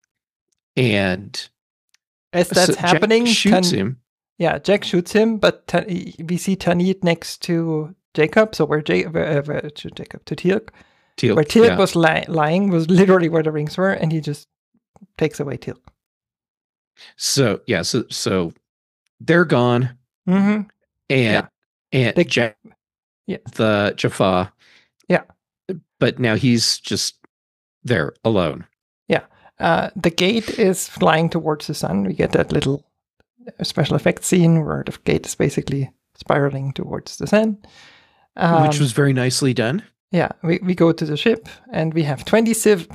as that's happening, Jack shoots him. Yeah, Jack shoots him, but we see Tanit next to Jacob. So where to Teal'c. Where Teal'c was lying was literally where the rings were, and he just takes away Teal'c. So so they're gone. Mm-hmm. And Jack, the Jaffa. Yeah. But now he's just there alone. Yeah. The gate is flying towards the sun. We get that little special effects scene where the gate is basically spiraling towards the sun. Which was very nicely done. Yeah. We go to the ship, and we have 27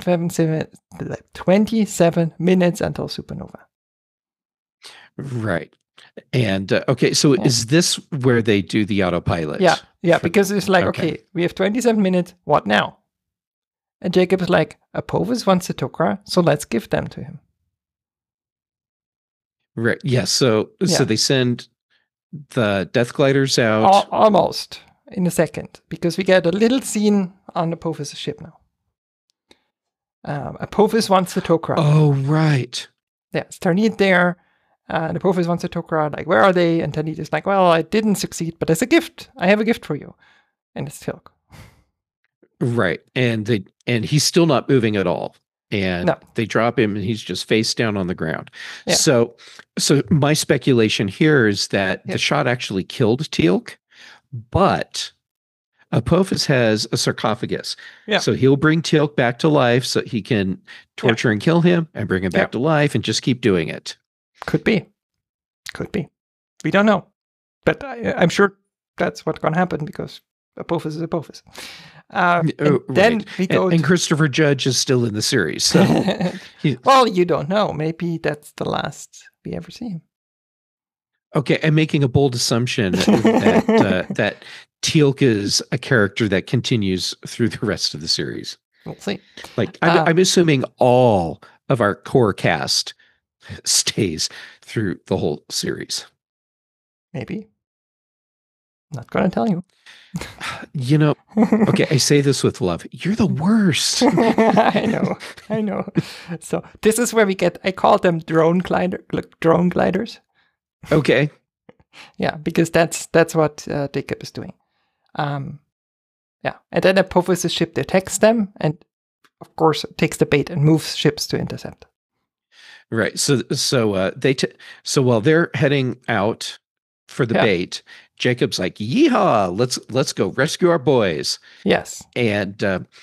minutes until supernova. Right. And okay, so is this where they do the autopilot? Yeah, because it's like, okay, we have 27 minutes. What now? And Jacob is like, Apophis wants the Tok'ra, so let's give them to him. Right. Yeah. So they send the Death Gliders out almost in a second, because we get a little scene on Apophis' ship now. Apophis wants the Tok'ra. Oh, right. Yeah, it's Tanit there. And Apophis wants the Tok'ra, like, where are they? And Tanit is like, well, I didn't succeed, but as a gift, I have a gift for you. And it's Teal'c. Right. And he's still not moving at all. And they drop him, and he's just face down on the ground. Yeah. So my speculation here is that the shot actually killed Teal'c, but Apophis has a sarcophagus. Yeah. So he'll bring Teal'c back to life, so he can torture and kill him and bring him back to life and just keep doing it. Could be. We don't know. But I'm sure that's what's going to happen, because Apophis is Apophis. Then we go and Christopher Judge is still in the series. So well, you don't know. Maybe that's the last we ever see him. Okay, I'm making a bold assumption that Teal'c is a character that continues through the rest of the series. We'll see. Like, I'm assuming all of our core cast stays through the whole series. Maybe. Not going to tell you. You know, okay, I say this with love. You're the worst. I know. So this is where I call them drone gliders. Okay. Yeah, because that's what Jacob is doing. And then Apophis' ship detects them, and of course takes the bait and moves ships to intercept. Right. So while they're heading out for the bait, Jacob's like, "Yeehaw! Let's go rescue our boys." Yes. And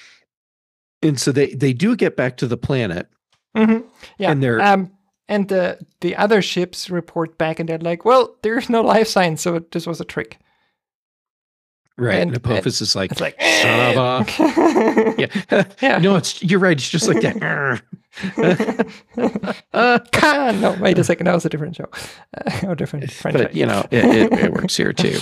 so they do get back to the planet. Mm-hmm. Yeah. And they're and the other ships report back, and they're like, "Well, there's no life signs, so this was a trick." Right. And Apophis is like, "Son of a..." Yeah. No, you're right. It's just like that. No, wait a second. That was a different show. Different franchise. But, you know, it works here too.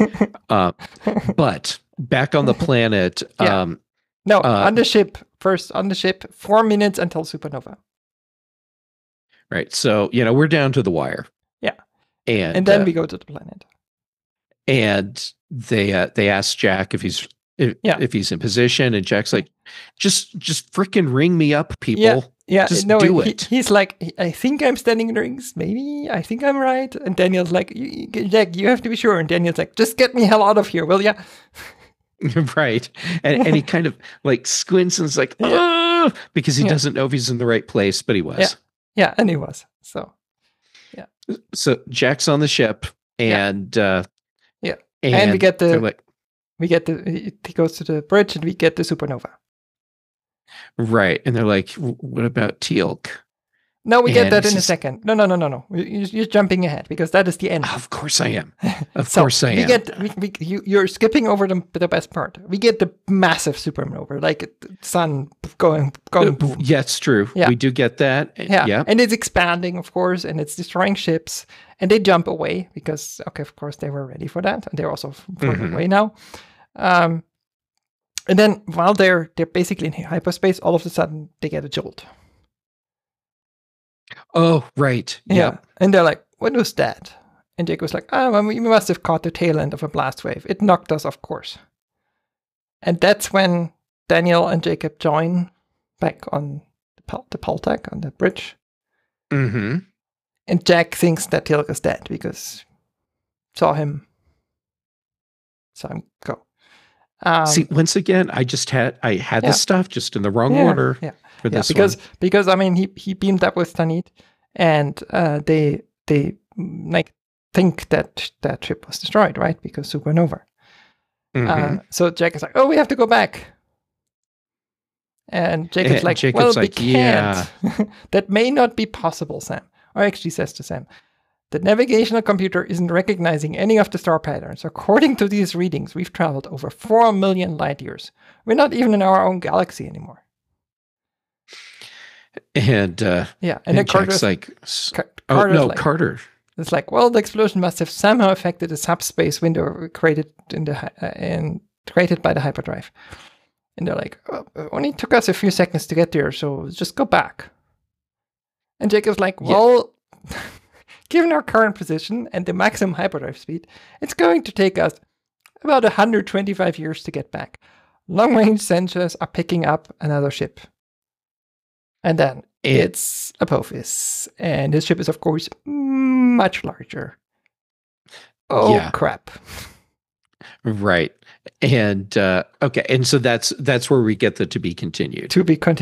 But back on the planet. On the ship. First, on the ship, 4 minutes until supernova. Right. So, we're down to the wire. Yeah. And then we go to the planet. And they ask Jack if he's in position, and Jack's like, just freaking ring me up, people. Yeah, just do it. He's like, I think I'm standing in the rings. Maybe I think I'm right. And Daniel's like, Jack, you have to be sure. And Daniel's like, just get me hell out of here, will ya? Right. And he kind of like squints and is like, oh, because he doesn't know if he's in the right place, but he was. Yeah, and he was. So, So Jack's on the ship, and And we get they're he goes to the bridge and we get the supernova. right. And they're like, what about Teal'c? No, we get And that in a it's- second. No. You're jumping ahead because that is the end. Of course I am. Of So course I am. You're skipping over the best part. We get the massive supernova, like the sun going boom. Yeah, it's true. Yeah. We do get that. Yeah. And it's expanding, of course, and it's destroying ships. And they jump away because, okay, of course, they were ready for that. And they're also further away now. And then while they're basically in hyperspace, all of a sudden they get a jolt. Oh, right. Yeah. And they're like, what was that? And Jake was like, well, we must have caught the tail end of a blast wave. It knocked us, of course. And that's when Daniel and Jacob join back on the Paltec, on the bridge. Mm-hmm. And Jack thinks that Teal'c is dead because saw him go. See, once again, I had this stuff just in the wrong order for this because I mean he beamed up with Tanit, and they like think that ship was destroyed, right? Because supernova. So Jack is like, oh, we have to go back. And Jacob's like, well, we can't. Yeah. That may not be possible, Sam. Or actually says to Sam, the navigational computer isn't recognizing any of the star patterns. According to these readings, we've traveled over 4 million light years. We're not even in our own galaxy anymore. And then Jack's like, Carter. It's like, well, the explosion must have somehow affected the subspace window created created by the hyperdrive. And they're like, oh, it only took us a few seconds to get there, so just go back. And Jacob's like, well, given our current position and the maximum hyperdrive speed, it's going to take us about 125 years to get back. Long-range sensors are picking up another ship. And then it's Apophis. And his ship is, of course, much larger. Oh, crap. Right. And, okay. And so that's where we get the to be continued. To be continued. ...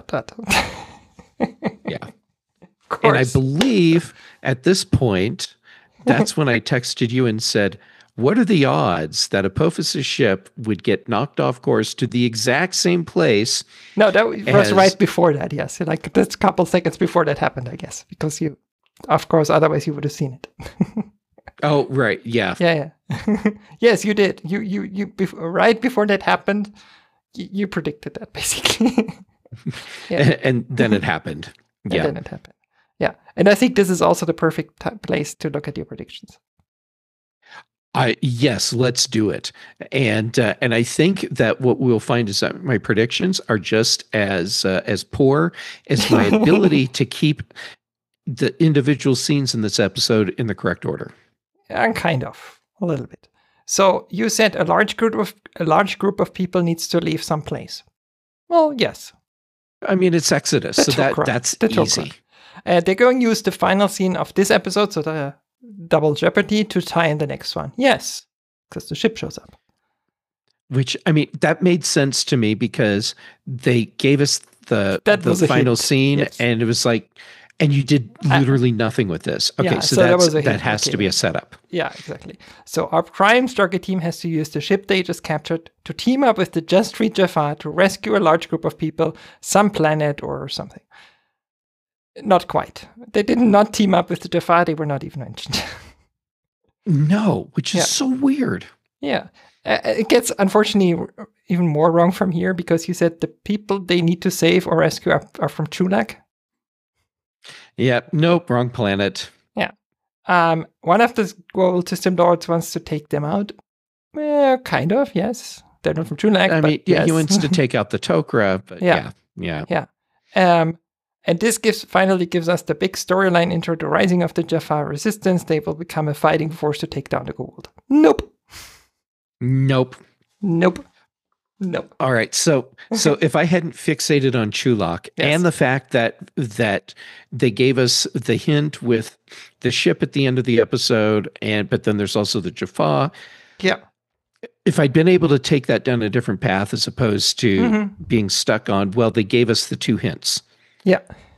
Yeah. And I believe at this point, that's when I texted you and said, what are the odds that Apophis' ship would get knocked off course to the exact same place? No, that was right before that, yes. Like that's a couple seconds before that happened, I guess. Because of course, otherwise you would have seen it. Oh, right. Yeah. Yeah. Yes, you did. You right before that happened, you predicted that basically. And then it happened. And then it happened. Yeah. And I think this is also the perfect place to look at your predictions. Yes, let's do it. And I think that what we'll find is that my predictions are just as poor as my ability to keep the individual scenes in this episode in the correct order. Kind of, a little bit. So you said a large group of people needs to leave someplace. Well, yes. I mean, it's Exodus, so that's easy. They're going to use the final scene of this episode, so the Double Jeopardy, to tie in the next one. Yes, because the ship shows up. Which, I mean, that made sense to me because they gave us the final scene, and it was like, and you did literally nothing with this. Okay, so that has to be a setup. Yeah, exactly. So our Prime Stargate team has to use the ship they just captured to team up with the Just Reed Jaffa to rescue a large group of people, some planet or something. Not quite. They did not team up with the Jaffa. They were not even mentioned. No, which is so weird. Yeah. It gets, unfortunately, even more wrong from here because you said the people they need to save or rescue are from Chulak. Yeah, nope, wrong planet. Yeah. One of the Global System Lords wants to take them out. Kind of, yes. They're not from Chulak, I mean, yes. He wants to take out the Tok'ra, but yeah. And this finally gives us the big storyline into the rising of the Jaffa resistance. They will become a fighting force to take down the Goa'uld. Nope. All right. So if I hadn't fixated on Chulak and the fact that they gave us the hint with the ship at the end of the episode, but then there's also the Jaffa. Yeah. If I'd been able to take that down a different path as opposed to being stuck on, well, they gave us the two hints. Yeah.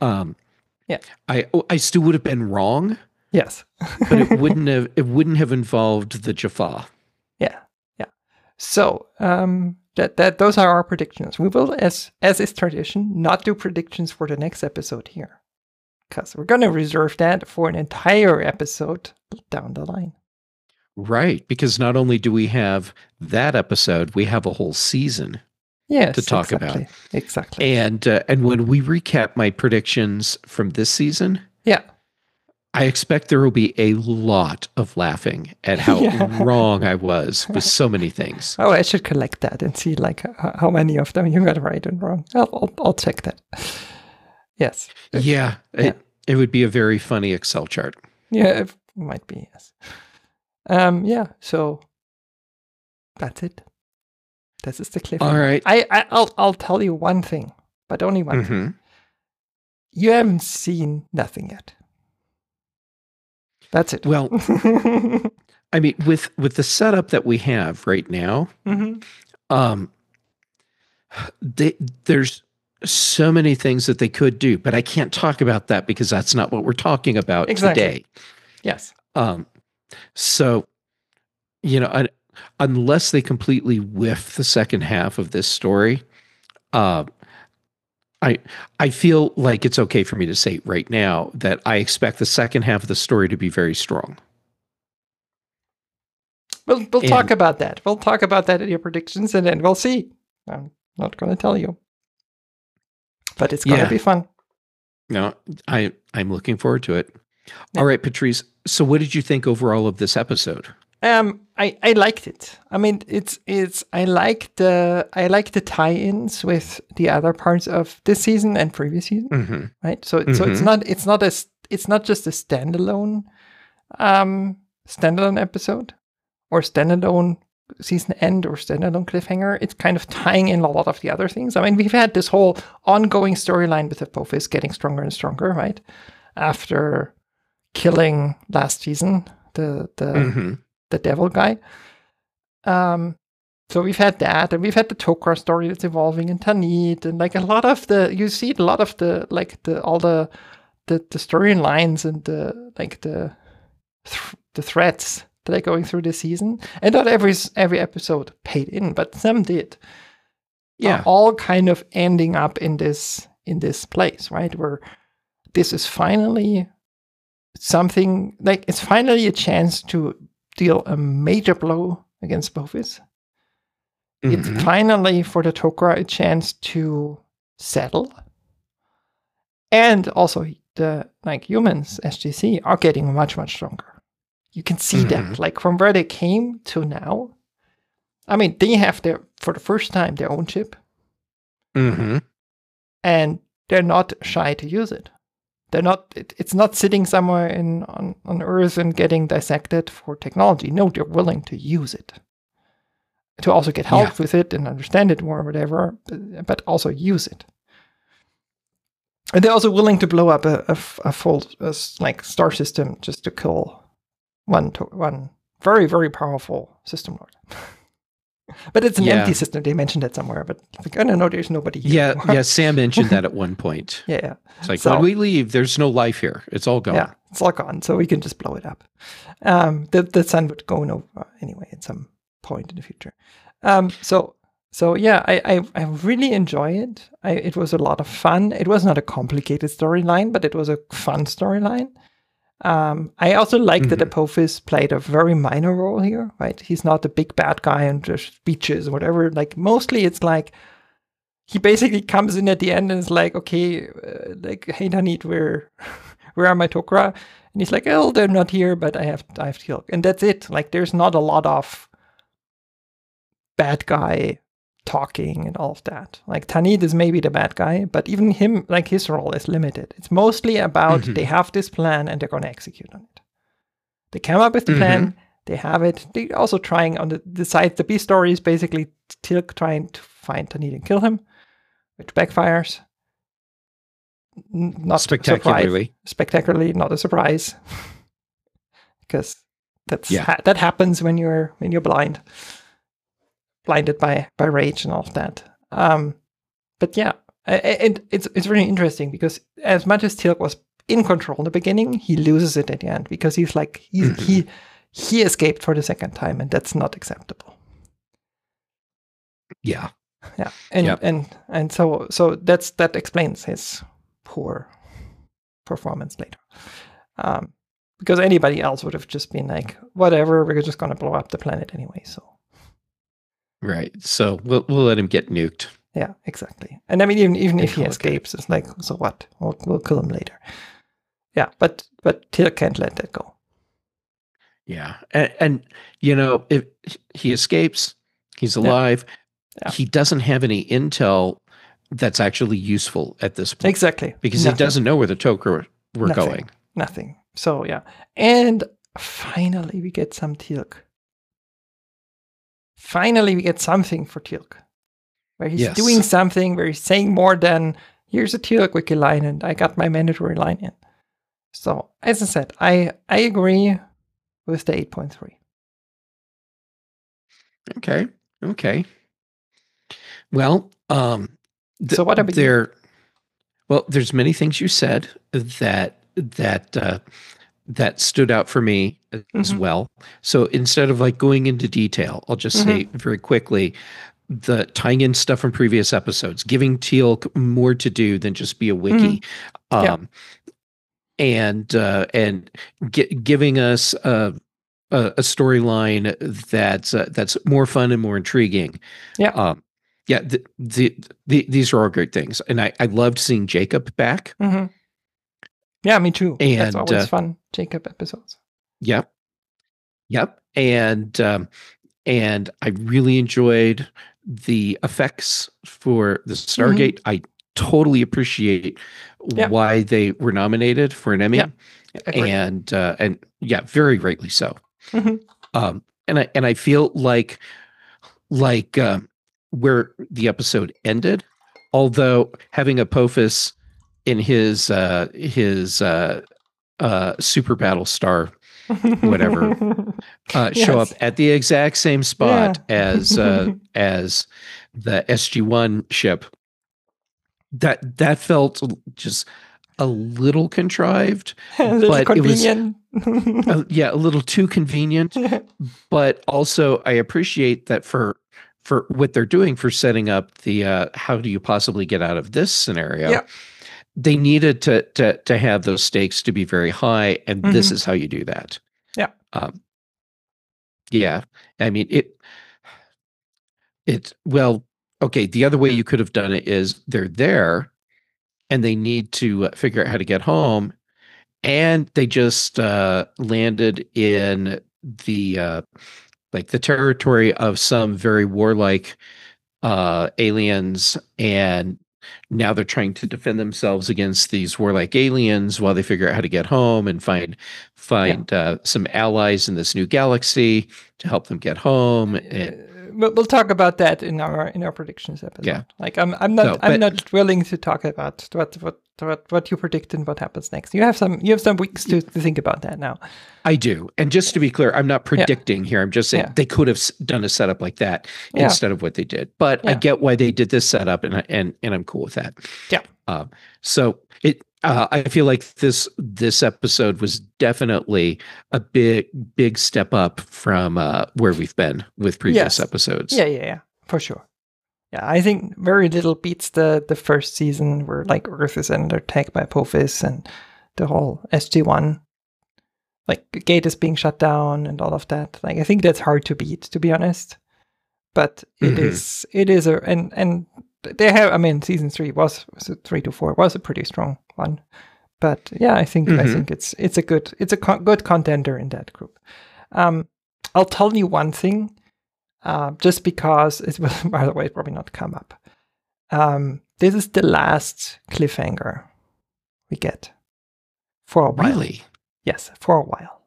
I still would have been wrong. Yes. But it wouldn't have involved the Jaffa. Yeah. So those are our predictions. We will, as is tradition, not do predictions for the next episode here, because we're going to reserve that for an entire episode down the line. Right, because not only do we have that episode, we have a whole season to talk about. Exactly. And when we recap my predictions from this season, I expect there will be a lot of laughing at how wrong I was with so many things. Oh, I should collect that and see like how many of them you got right and wrong. I'll check that. Yes. Yeah. It would be a very funny Excel chart. Yeah, it might be, yes. So that's it. This is the cliff. All right. I'll tell you one thing, but only one thing. You haven't seen nothing yet. That's it. Well, I mean, with the setup that we have right now, there's so many things that they could do, but I can't talk about that because that's not what we're talking about today. Yes. So, unless they completely whiff the second half of this story, I feel like it's okay for me to say right now that I expect the second half of the story to be very strong. We'll talk about that. We'll talk about that in your predictions, and then we'll see. I'm not going to tell you, but it's going to be fun. No, I'm looking forward to it. Yeah. All right, Patrice. So, what did you think overall of this episode? I liked it. I mean, I like the tie-ins with the other parts of this season and previous season, right? So it's not just a standalone episode or standalone season end or standalone cliffhanger. It's kind of tying in a lot of the other things. I mean, we've had this whole ongoing storyline with Apophis getting stronger and stronger, right? After killing last season the devil guy. So we've had that, and we've had the Tok'ra story that's evolving in Tanith, and like all the storylines and the threads that are going through this season. And not every episode paid in, but some did. Yeah, all kind of ending up in this place, right? Where this is finally something like it's finally a chance to deal a major blow against Apophis. It's finally for the Tok'ra a chance to settle, and also the humans SGC are getting much stronger. You can see that, like from where they came to now. I mean, they have for the first time their own chip, and they're not shy to use it. They're not. It's not sitting somewhere on Earth and getting dissected for technology. No, they're willing to use it to also get help with it and understand it more, or whatever. But also use it. And they're also willing to blow up a full star system just to kill one very, very powerful system lord. But it's an empty system. They mentioned that somewhere, but I don't know. There's nobody here. Yeah. Sam mentioned that at one point. Yeah. It's like, when we leave, there's no life here. It's all gone. Yeah, it's all gone. So we can just blow it up. The sun would go over anyway at some point in the future. So yeah, I really enjoy it. It was a lot of fun. It was not a complicated storyline, but it was a fun storyline. I also like that Apophis played a very minor role here, right? He's not the big bad guy and just speeches or whatever. Like, mostly it's like, he basically comes in at the end and is like, okay, hey, Tanith, where are my Tok'ra? And he's like, oh, they're not here, but I have Teal'c. And that's it. Like, there's not a lot of bad guy talking and all of that. Like, Tanith is maybe the bad guy, but even him, like, his role is limited. It's mostly about they have this plan and they're going to execute on it. They come up with the plan, they have it. They're also trying on the side. The B story is basically Teal'c trying to find Tanith and kill him, which backfires. Not spectacularly, not a surprise, because that happens when you're blinded by rage and all of that. But yeah, and it's really interesting because as much as Teal'c was in control in the beginning, he loses it at the end because he's like he he escaped for the second time, and that's not acceptable. Yeah. Yeah. And so that explains his poor performance later. Because anybody else would have just been like, whatever, we're just going to blow up the planet anyway. So, right. So we'll let him get nuked. Yeah, exactly. And I mean, even if he escapes, it's like, so what? We'll kill him later. Yeah, but Teal'c can't let that go. Yeah, and if he escapes, he's alive. Yeah. He doesn't have any intel that's actually useful at this point. Exactly. Because he doesn't know where the Tok'ra were going. Nothing. So, yeah. And finally, we get some Teal'c. Finally, we get something for Teal'c. Where he's doing something, where he's saying more than, here's a Teal'c wiki line, and I got my mandatory line in. So, as I said, I agree with the 8.3. Okay. Well, so what about there? Well, there's many things you said that stood out for me as well. So instead of like going into detail, I'll just say very quickly, the tying in stuff from previous episodes, giving Teal'c more to do than just be a wiki, and giving us a storyline that's more fun and more intriguing. These are all great things, and I loved seeing Jacob back. Yeah, me too. And that's always fun, Jacob episodes. Yep, and I really enjoyed the effects for the Stargate. I totally appreciate why they were nominated for an Emmy, and very greatly so. And I feel like where the episode ended, although having Apophis in his super battle star whatever show up at the exact same spot as the SG-1 ship, that felt just a little contrived, but convenient. It was a little too convenient. But also I appreciate that for what they're doing for setting up the how do you possibly get out of this scenario. They needed to have those stakes to be very high, and this is how you do that. I mean, the other way you could have done it is they're there and they need to figure out how to get home, and they just landed in the the territory of some very warlike aliens, and now they're trying to defend themselves against these warlike aliens while they figure out how to get home and find some allies in this new galaxy to help them get home. We'll talk about that in our predictions episode. Like I'm not willing to talk about what you predict and what happens next. You have some weeks to think about that now. I do, and just to be clear, I'm not predicting here. I'm just saying they could have done a setup like that instead of what they did. But I get why they did this setup, and I'm cool with that. So I feel like this episode was definitely a big step up from where we've been with previous episodes. Yeah, for sure. Yeah, I think very little beats the first season where like Earth is under attack by Apophis and the whole SG-1, like gate is being shut down and all of that. Like I think that's hard to beat, to be honest. But it is and they have, I mean, season 3 was 3 to 4 was a pretty strong one, but I think it's a good contender in that group. I'll tell you one thing, just because it will, by the way, probably not come up. This is the last cliffhanger we get for a while. Really? Yes, for a while.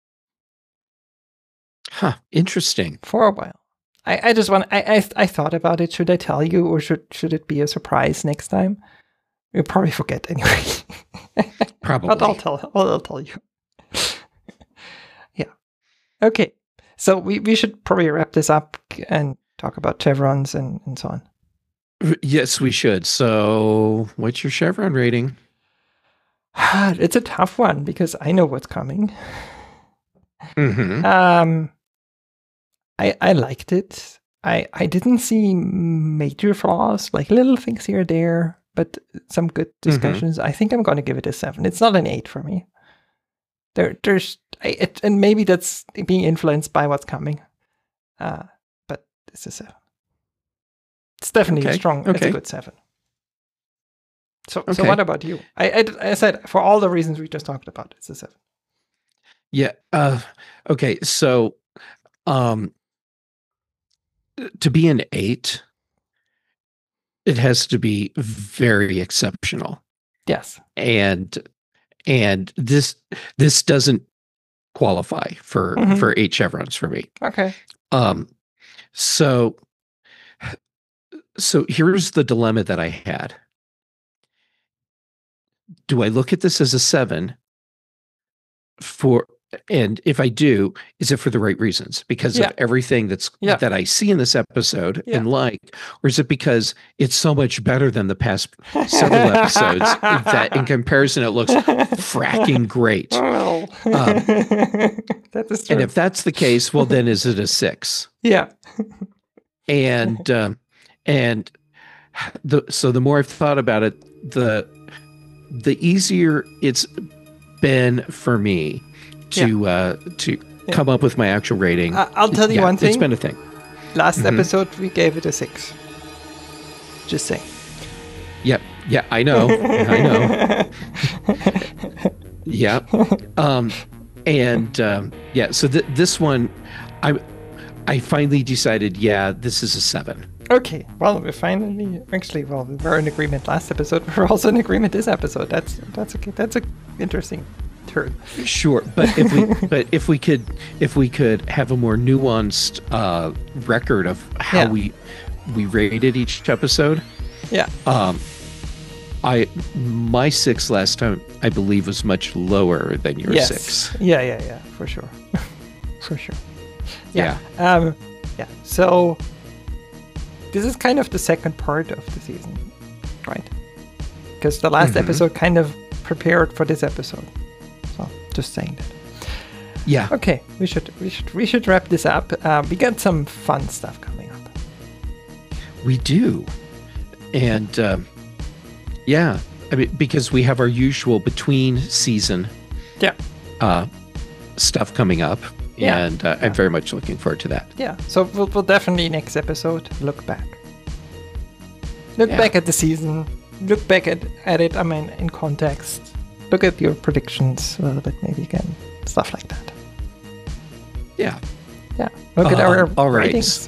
Huh? Interesting. For a while. I just want. I thought about it. Should I tell you, or should it be a surprise next time? You'll probably forget anyway. Probably. But I'll tell you. Yeah. Okay. So we should probably wrap this up and talk about chevrons and so on. Yes, we should. So, what's your chevron rating? It's a tough one because I know what's coming. Mm-hmm. I liked it. I didn't see major flaws, like little things here or there, but some good discussions. I think I'm going to give it a 7. It's not an 8 for me. And maybe that's being influenced by what's coming. But it's a 7. It's definitely strong. It's a good 7. So what about you? I said for all the reasons we just talked about, it's a 7. Yeah. Okay. So, to be an 8, it has to be very exceptional. Yes. And this doesn't qualify for 8 chevrons for me. Okay. So here's the dilemma that I had. Do I look at this as a 7 and if I do, is it for the right reasons? Because of everything that I see in this episode and like, or is it because it's so much better than the past several episodes that in comparison it looks fracking great? Well, that is true. And if that's the case, well, then is it a 6? Yeah. So the more I've thought about it, the easier it's been for me to come up with my actual rating. I'll tell you one thing. It's been a thing. Last episode, we gave it a 6. Just saying. Yep. Yeah, I know. Yeah. So this one, I finally decided, this is a 7. Okay. Well, we were in agreement last episode. We're also in agreement this episode. That's okay. That's a interesting turn. Sure, but if we could have a more nuanced record of how we rated each episode. Yeah. My 6 last time, I believe, was much lower than your 6. Yeah, for sure. For sure. Yeah. So this is kind of the second part of the season, right? Because the last episode kind of prepared for this episode. So just saying that. Yeah. Okay, we should wrap this up. We got some fun stuff coming up. We do, and I mean, because we have our usual between season stuff coming up. And I'm very much looking forward to that. Yeah, so we'll definitely next episode look back. Look back at the season. Look back at it, I mean, in context. Look at your predictions a little bit, maybe again. Stuff like that. Yeah. Yeah. Look at our Right. ratings.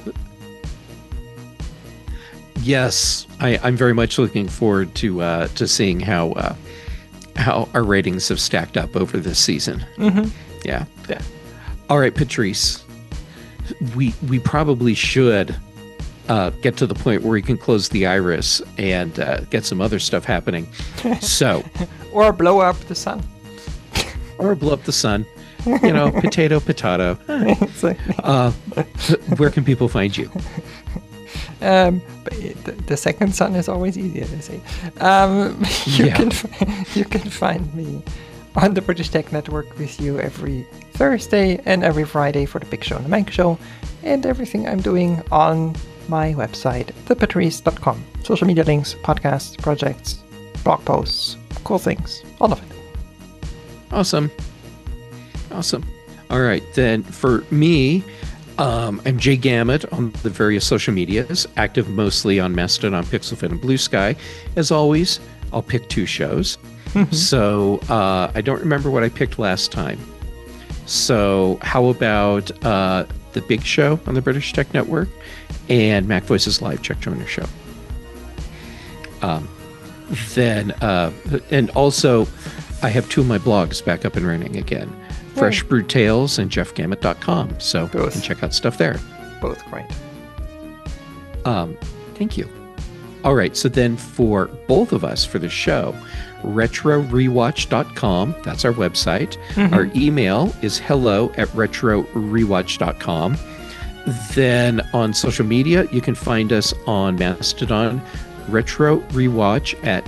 Yes, I'm very much looking forward to seeing how our ratings have stacked up over this season. Mm-hmm. Yeah. All right, Patrice, we probably should get to the point where we can close the iris and get some other stuff happening. So, or blow up the sun. Potato. Where can people find you? But the second sun is always easier to say. You can find me on the British Tech Network with you every Thursday and every Friday for the Big Show and the Mank Show, and everything I'm doing on my website, thepatrice.com. Social media links, podcasts, projects, blog posts, cool things, all of it. Awesome. All right, then for me, I'm Jay Gamut on the various social medias, active mostly on Mastodon, Pixelfed, and Blue Sky. As always, I'll pick 2 shows. So I don't remember what I picked last time. So how about The Big Show on the British Tech Network and Mac Voices Live Chuck Joiner Show? And also I have 2 of my blogs back up and running again. Fresh Brewed Tales and jeffgamut.com. So you can check out stuff there. Both great. Thank you. All right, so then for both of us for the show, retrorewatch.com, that's our website. Our email is hello@retrorewatch.com. Then on social media, you can find us on Mastodon, Retro Rewatch at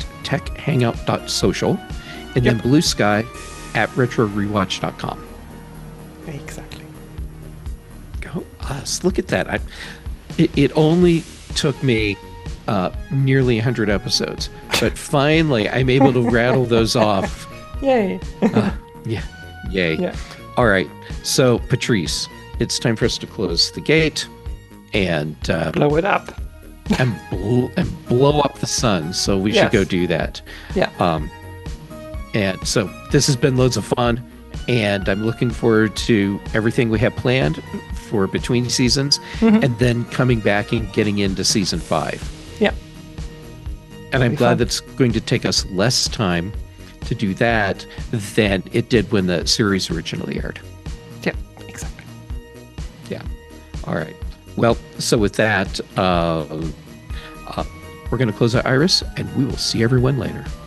techhangout.social, and then Blue Sky at retrorewatch.com. Exactly. Go us. Look at that. It only took me nearly 100 episodes, but finally I'm able to rattle those off. Yay. Yeah. Yay. Yeah. All right. So, Patrice, it's time for us to close the gate and Blow it up. and blow up the sun. So we should go do that. Yeah. And so this has been loads of fun, and I'm looking forward to everything we have planned for between seasons, and then coming back and getting into season 5. Yeah. And I'm glad that's going to take us less time to do that than it did when the series originally aired. Yeah, exactly. Yeah. All right. Well, so with that, we're going to close our iris, and we will see everyone later.